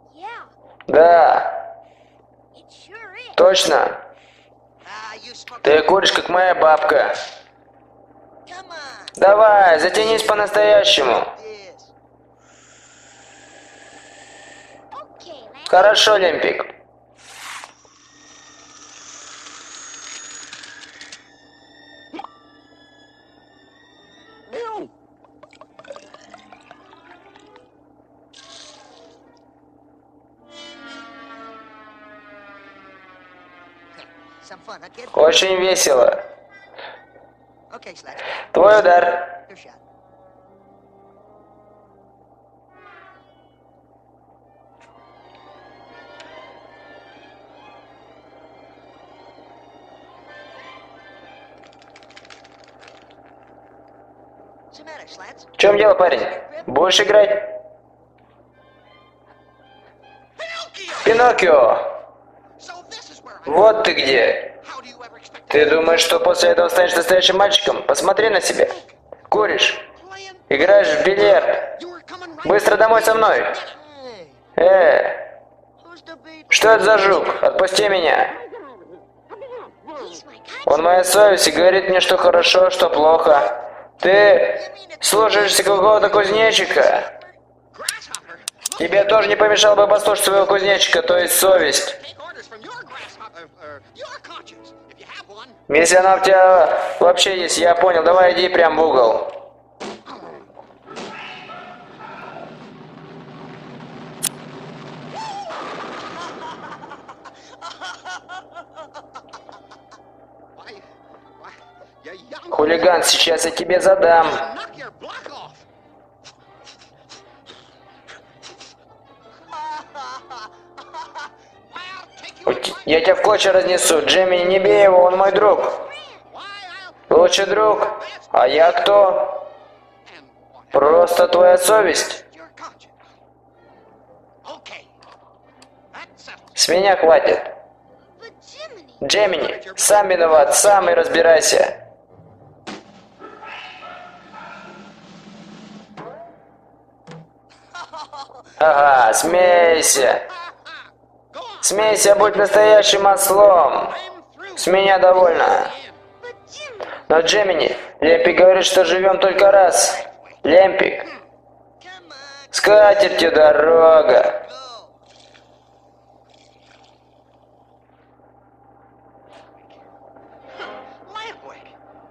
Да. Точно. Ты куришь, как моя бабка. Давай, затянись по-настоящему. Хорошо, Лемпик. some fun, huh, kid? Очень весело. Okay, Sledge. Твой удар. Your shot. What's the matter, Slats? В чем дело, парень? Будешь играть? Пиноккио! So this is where I... Вот ты где. How do you ever expect Ты думаешь, что после этого станешь настоящим мальчиком? Посмотри на себя. Куришь. playing? Играешь в бильярд. You were coming right... Быстро домой со мной. Hey, Who's the beat? что это за жук? Отпусти меня. He's my cousin. Он моя совесть и говорит мне, что хорошо, что плохо. Ты слушаешься какого-то кузнечика. Grasshopper? Тебе тоже не помешало бы послушать своего кузнечика, то есть совесть. Take orders from your grasshopper, your conscience, if you have one. Если она у тебя вообще есть, я понял, давай иди прям в угол. Why, you young... Хулиган, сейчас я тебе задам. Knock your block off. I'll take you... Я тебя в клочья разнесу. Джемини, не бей его, он мой друг. Why, I'll... Лучший друг. А я кто? And what? Просто твоя совесть. Your conscience. Okay. That settles. С меня хватит. But Jiminy. Джемини, сам виноват, сам и разбирайся. Ага, смейся. Go on. Смейся, будь настоящим ослом. I'm through. С меня довольно. But Jiminy. Но Джемини, Лемпик говорит, что живем только раз. Лемпик, Come on, с катертью дорога. go. Lampwick.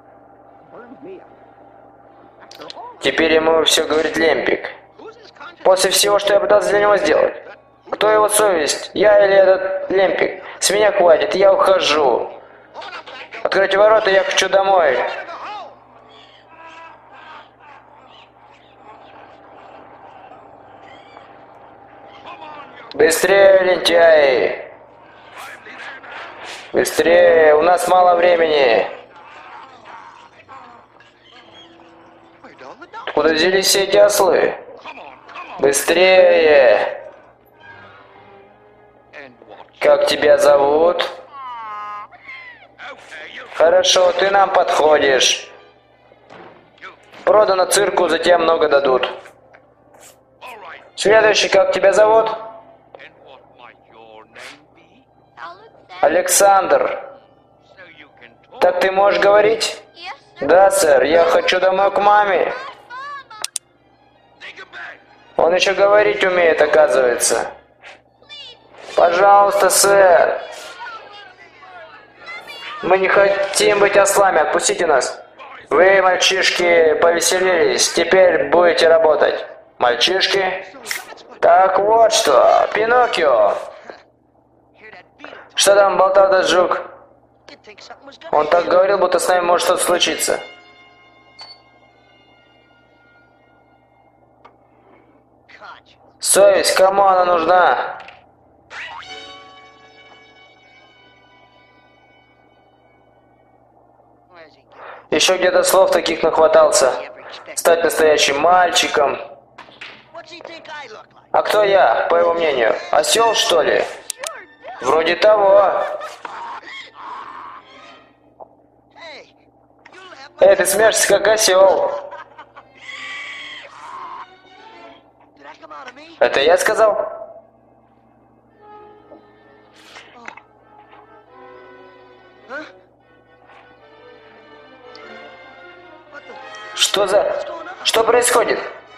Теперь ему все говорит Лемпик. Who's his conscience? После всего, что я пытался для него сделать. Кто его совесть? Я или этот Лемпик? С меня хватит, я ухожу. Open up that door. Откройте ворота, я хочу домой. Better go home. Быстрее, лентяи! Быстрее, у нас мало времени. Where'd all the dogs? Куда взялись все эти ослы? Быстрее! And what? Как тебя зовут? Хорошо, ты нам подходишь. Продано цирку, затем много дадут. Следующий, как тебя зовут? And what might your name be? Александр. So you can talk. Так ты можешь говорить? Yes, sir. Да, сэр, я хочу домой к маме. Take it back. Он еще говорить умеет, оказывается. Пожалуйста, сэр. Мы не хотим быть ослами, отпустите нас. Вы, мальчишки, повеселились, теперь будете работать. Мальчишки? Так вот что, Пиноккио. Hear that beetle? Что там болтал этот жук? You'd think something was gonna Он так говорил, будто с нами может что-то случиться. Conscience. Совесть, кому она нужна? Where's he going? Еще где-то слов таких нахватался. Ever expect? Стать настоящим мальчиком. What's he think I look like? А кто я, по его мнению? Осел, что ли? Вроде того. Hey, you laugh my... Эй, ты смеешься, как осел. Did that come out of me? Это я сказал? Huh? What the... Что за... Что происходит?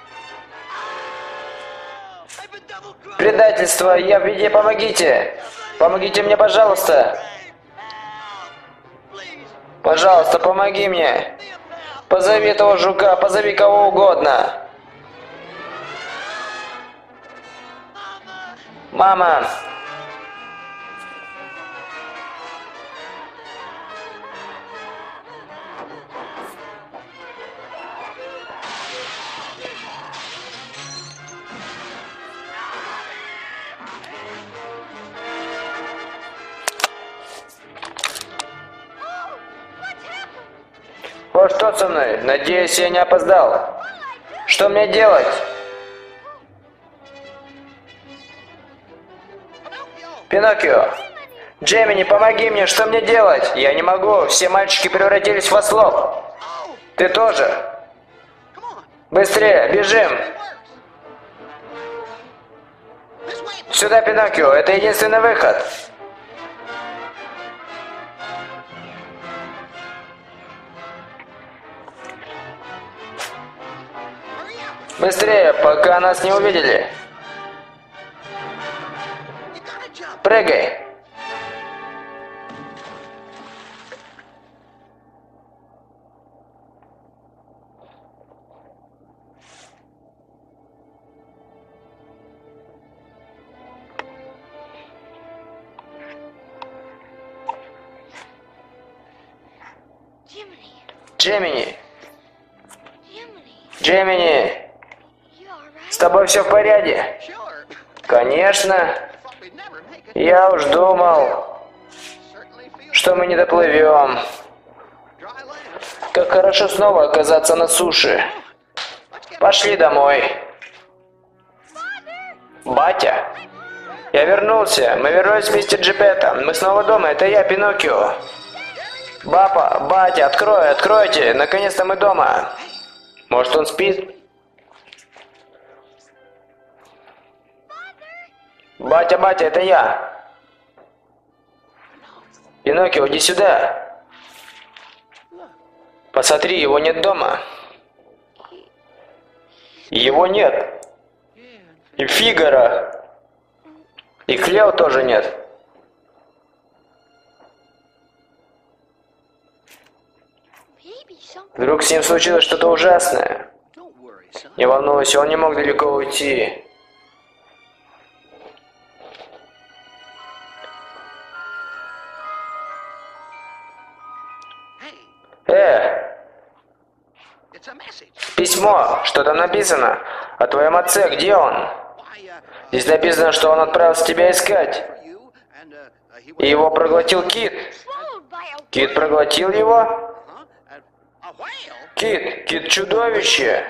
I've been double-crossed! Предательство, я в беде, помогите. Помогите мне, пожалуйста. Please, Пожалуйста, помоги мне. be a pal! Позови этого жука, позови кого угодно. Mama! Мама, Что со мной? Надеюсь, я не опоздал. Что мне делать? Пиноккио! Джемини, помоги мне, что мне делать? Я не могу, все мальчики превратились в ослов. Ты тоже. Быстрее, бежим. Сюда, Пиноккио, это единственный выход. Быстрее, пока нас не увидели. Прыгай. Джемини. Джемини. С тобой все в порядке? Конечно. Я уж думал, что мы не доплывем. Как хорошо снова оказаться на суше. Пошли домой. Батя? Я вернулся. Мы вернулись вместе с Джипетом. Мы снова дома. Это я, Пиноккио. Папа, батя, откройте. Наконец-то мы дома. Может, он спит? Батя, это я. Пиноккио, иди сюда. Посмотри, его нет дома. Его нет. И Фигаро. И Клео тоже нет. Вдруг с ним случилось что-то ужасное. Не волнуйся, он не мог далеко уйти. Письмо. Что там написано? О твоем отце. Где он? Здесь написано, что он отправился тебя искать. И его проглотил кит. Кит проглотил его? Кит чудовище.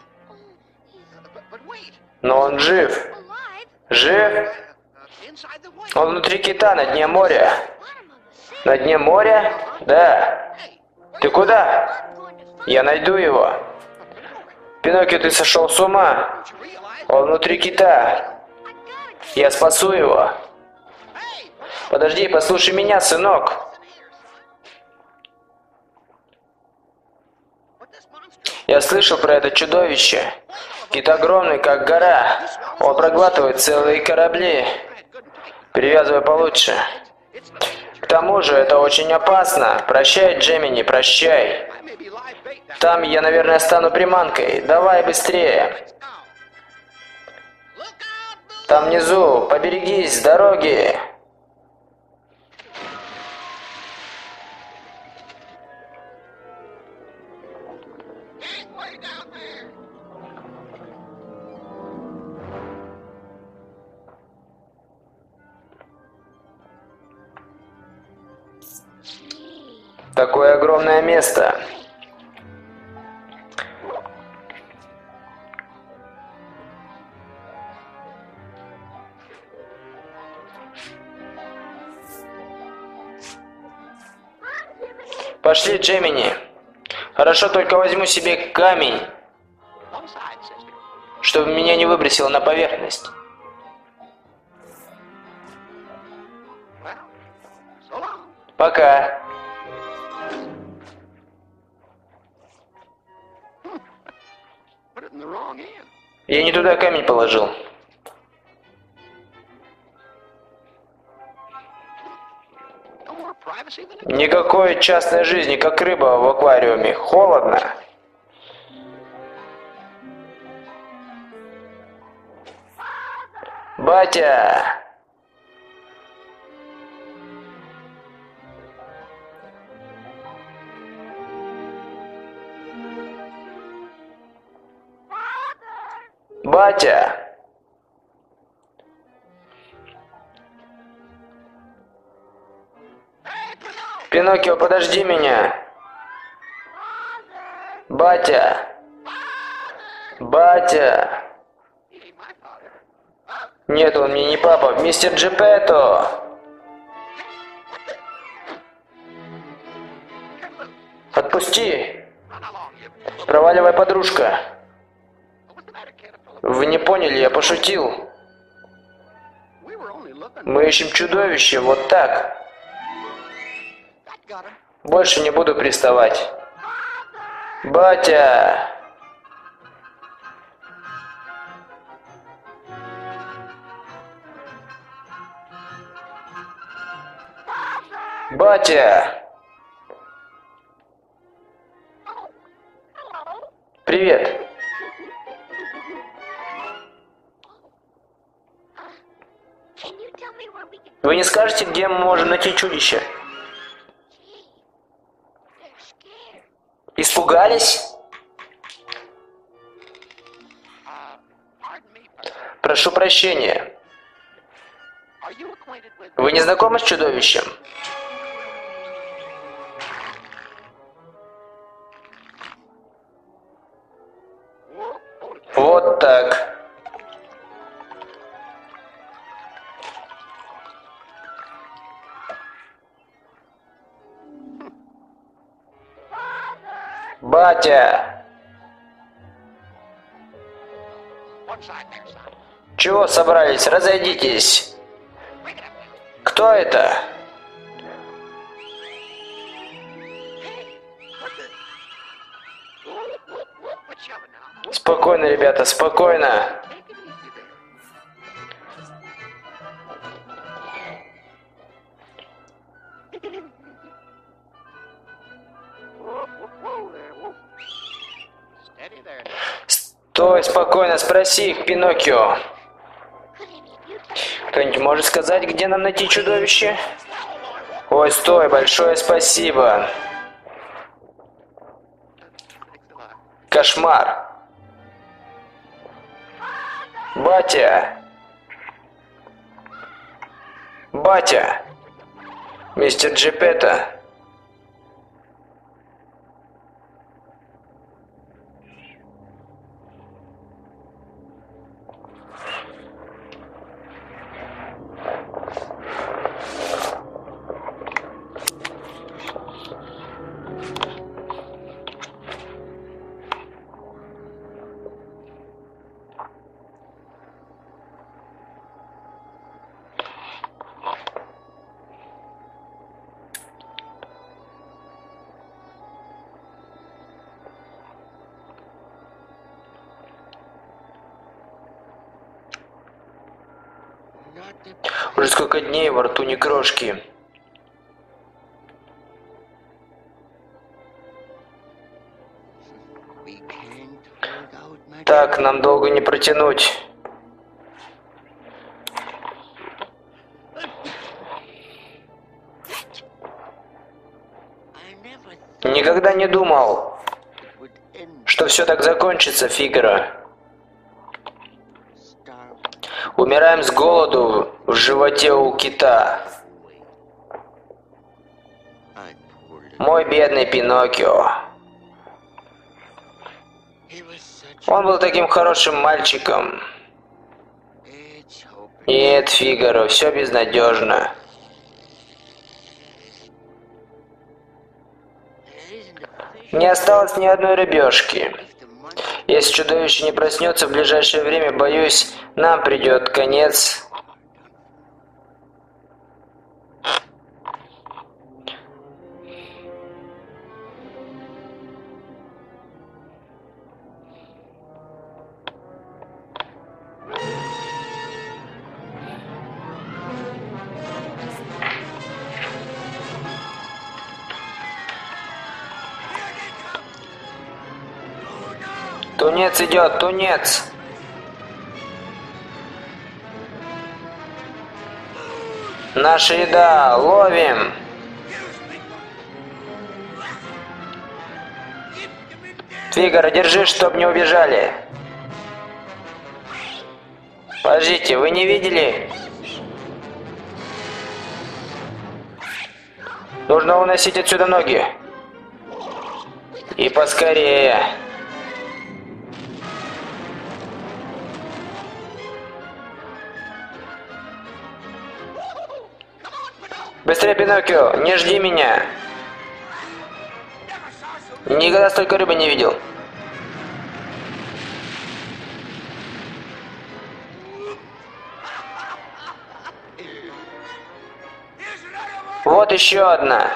Но он жив. Жив? Он внутри кита, на дне моря. На дне моря? Да. Ты куда? Я найду его. Пиноккио, ты сошел с ума. Он внутри кита. Я спасу его. Подожди, послушай меня, сынок. Я слышал про это чудовище. Кит огромный, как гора. Он проглатывает целые корабли. Перевязывай получше. К тому же это очень опасно. Прощай, Джемини, прощай. Там я, наверное, стану приманкой. Давай быстрее. Там внизу, поберегись, с дороги. Такое огромное место. Пошли, Джемини. Хорошо, только возьму себе камень, чтобы меня не выбросило на поверхность. Пока. Я не туда камень положил. Никакой частной жизни, как рыба в аквариуме. Холодно. Батя! Батя! Пиноккио, подожди меня. Батя! Батя! Нет, он мне не папа. Мистер Джепетто! Отпусти! Проваливай, подружка! Вы не поняли, я пошутил. Мы ищем чудовище, вот так. Больше не буду приставать. Батя! Батя! Привет! Вы не скажете, где мы можем найти чудище? Испугались? Прошу прощения. Вы не знакомы с чудовищем? Вот так. Батя! Чего собрались? Разойдитесь. Кто это? Спокойно, ребята, спокойно. Стой, спокойно, спроси их, Пиноккио. Кто-нибудь может сказать, где нам найти чудовище? Ой, стой, большое спасибо. Кошмар. Батя! Батя! Мистер Джепетто! Уже сколько дней во рту ни крошки. Так, нам долго не протянуть. Никогда не думал, что все так закончится, Фигаро. Умираем с голоду в животе у кита. Мой бедный Пиноккио. Он был таким хорошим мальчиком. Нет, Фигаро, все безнадежно. Не осталось ни одной рыбешки. Если чудовище не проснется в ближайшее время, боюсь, нам придет конец. Тунец идет, тунец! Наша еда, ловим! Фигаро, держи, чтоб не убежали. Подождите, вы не видели? Нужно уносить отсюда ноги. И поскорее. Быстрее, Пиноккио, не жди меня. Никогда столько рыбы не видел. Вот еще одна.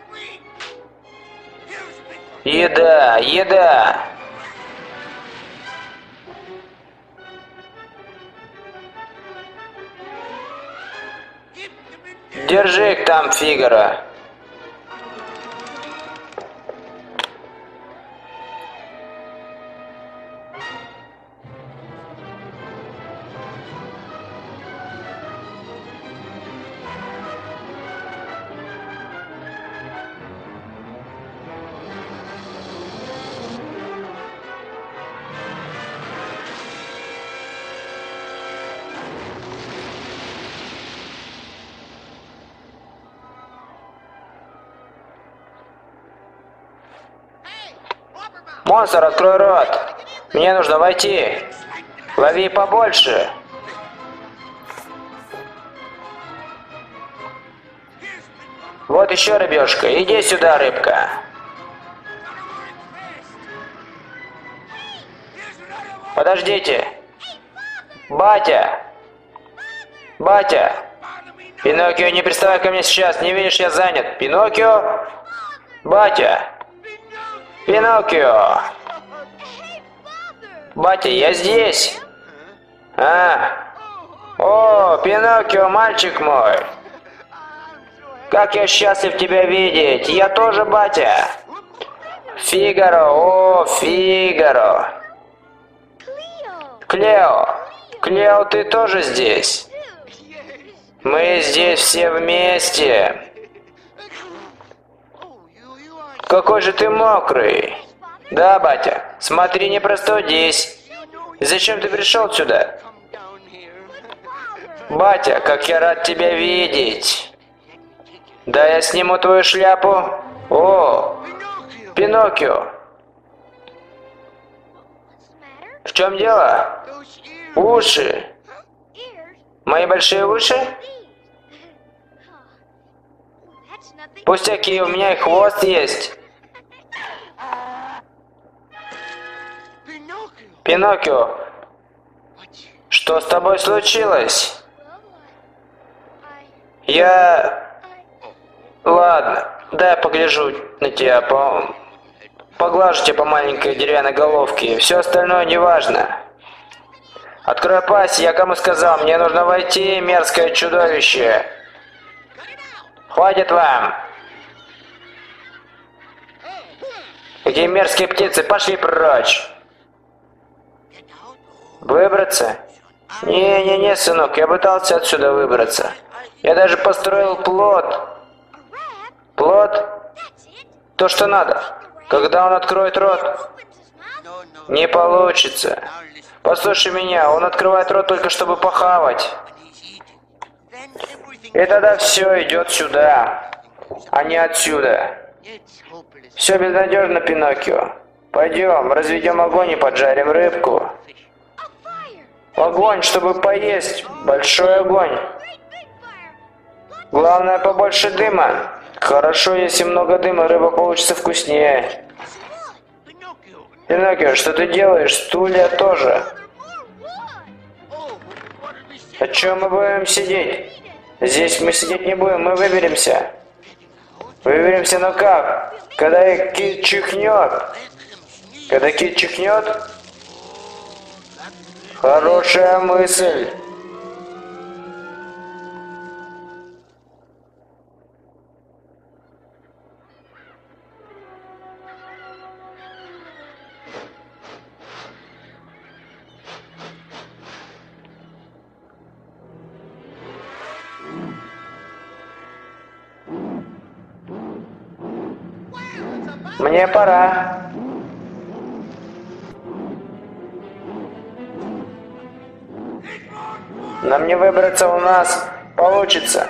Еда, еда. Держи их там, Фигаро. Монстр, открой рот. Мне нужно войти. Лови побольше. Вот еще рыбешка. Иди сюда, рыбка. Подождите. Батя. Батя. Пиноккио, не приставай ко мне сейчас. Не видишь, я занят. Пиноккио. Батя. Пиноккио! Батя, я здесь! О, Пиноккио, мальчик мой! Как я счастлив тебя видеть! Я тоже батя! Фигаро, о, Фигаро! Клео! Клео, ты тоже здесь? Мы здесь все вместе! Какой же ты мокрый. Да, батя. Смотри, не простудись. Зачем ты пришел сюда? Батя, как я рад тебя видеть. Да, я сниму твою шляпу. О, Пиноккио. В чем дело? Уши. Мои большие уши? Пустяки, у меня и хвост есть. Пиноккио, что с тобой случилось? Ладно, дай я погляжу на тебя, поглажу тебя по маленькой деревянной головке. Все остальное не важно. Открой пасть, я кому сказал, мне нужно войти, мерзкое чудовище. Хватит вам. Какие мерзкие птицы, пошли прочь. Выбраться? Не, сынок, я пытался отсюда выбраться. Я даже построил плот. Плот? То, что надо. Когда он откроет рот? Не получится. Послушай меня, он открывает рот только чтобы похавать. И тогда все идет сюда, а не отсюда. Все безнадежно, Пиноккио. Пойдем, разведем огонь и поджарим рыбку. Огонь, чтобы поесть. Большой огонь. Главное, побольше дыма. Хорошо, если много дыма, рыба получится вкуснее. Пиноккио, что ты делаешь? Стулья тоже. А чё мы будем сидеть? Здесь мы сидеть не будем, мы выберемся. Выберемся, но как? Когда кит чихнет. Когда кит чихнет? Хорошая мысль. Мне пора. Нам не выбраться, у нас получится.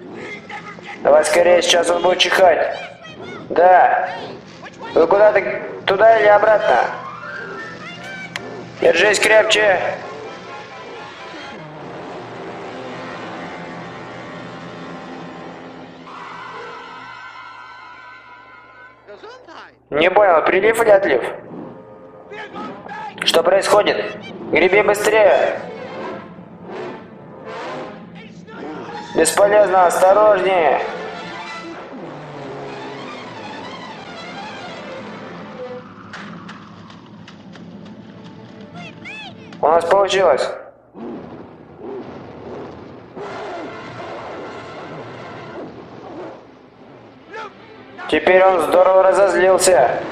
Давай скорее, сейчас он будет чихать. Да. Вы куда ты Туда или обратно? Держись крепче. Не понял, прилив или отлив? Что происходит? Греби быстрее. Бесполезно, осторожнее. У нас получилось. Теперь он здорово разозлился.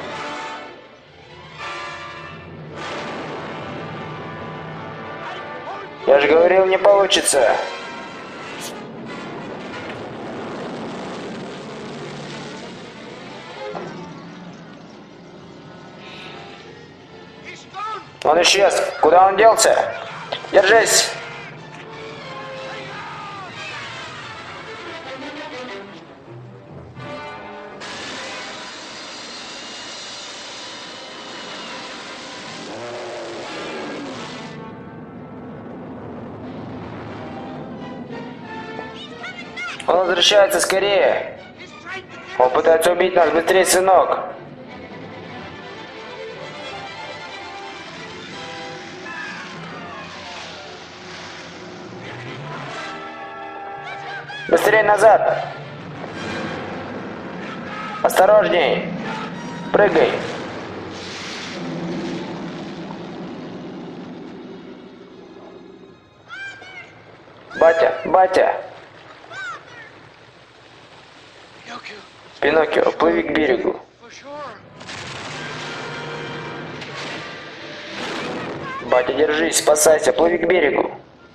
Я же говорил, не получится. Он исчез. Куда он делся? Держись. Он возвращается скорее. Он пытается убить нас. Быстрее, сынок. Быстрее назад. Осторожней. Прыгай. Батя, батя. Пиноккио, плыви к берегу. Батя, держись, спасайся, плыви к берегу.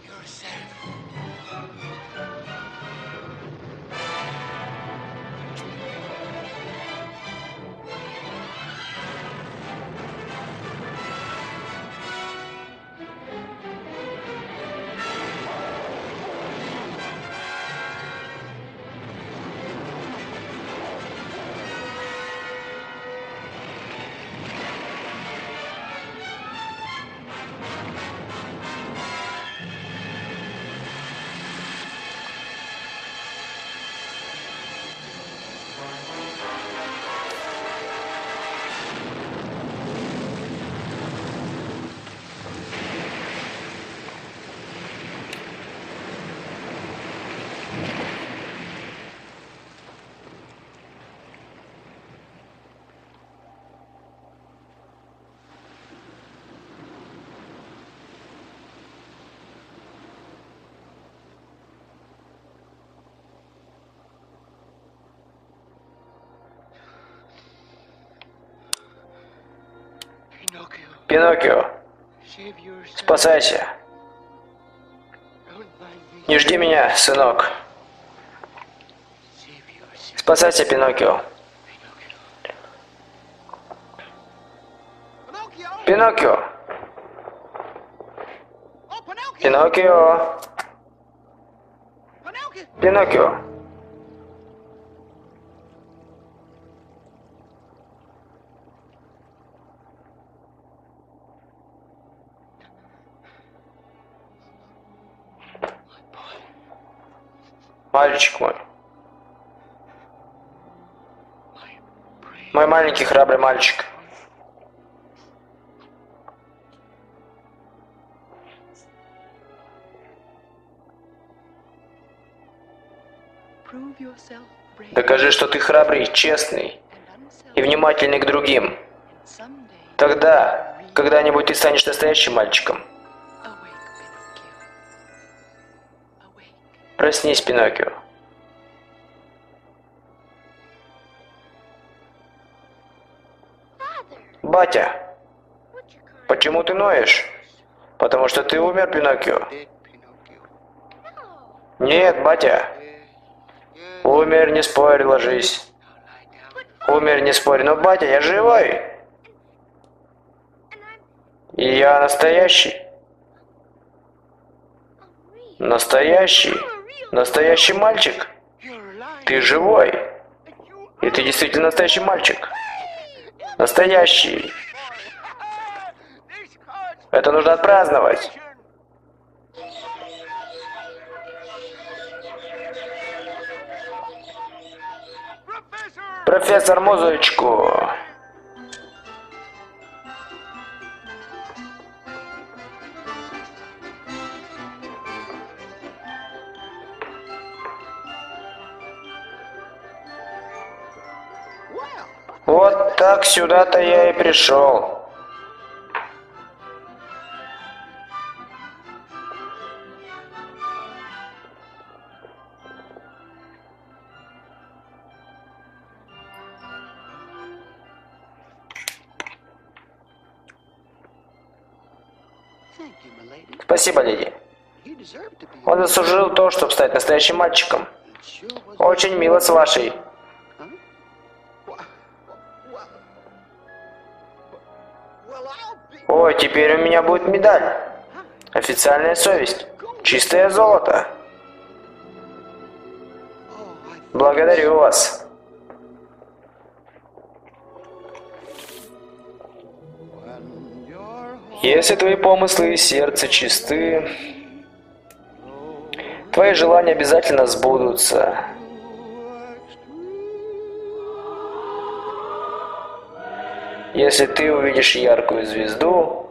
Пиноккио, спасайся. Не жди меня, сынок. Спасайся, Пиноккио. Пиноккио. Пиноккио. Пиноккио. Мальчик мой. Мой маленький храбрый мальчик. Докажи, что ты храбрый, честный и внимательный к другим. Тогда, когда-нибудь ты станешь настоящим мальчиком. Проснись, Пиноккио. Батя, почему ты ноешь? Потому что ты умер, Пиноккио. Нет, батя. Умер, не спорь, ложись. Умер, не спорь. Но, батя, я живой. И я настоящий. Настоящий. Настоящий мальчик. Ты живой. И ты действительно настоящий мальчик. Настоящий. Это нужно отпраздновать. Профессор, музычку. Вот так сюда-то я и пришел. Спасибо, леди. Он заслужил то, чтобы стать настоящим мальчиком. Очень мило с вашей. Ой, теперь у меня будет медаль. Официальная совесть. Чистое золото. Благодарю вас. Если твои помыслы и сердце чисты, твои желания обязательно сбудутся. Если ты увидишь яркую звезду,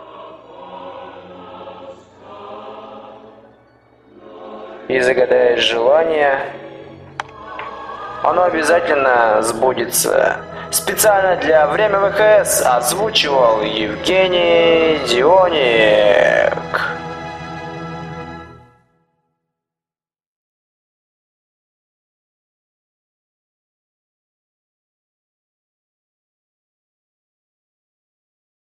и загадаешь желание, оно обязательно сбудется. Специально для «Время ВХС» озвучивал Евгений Дионик.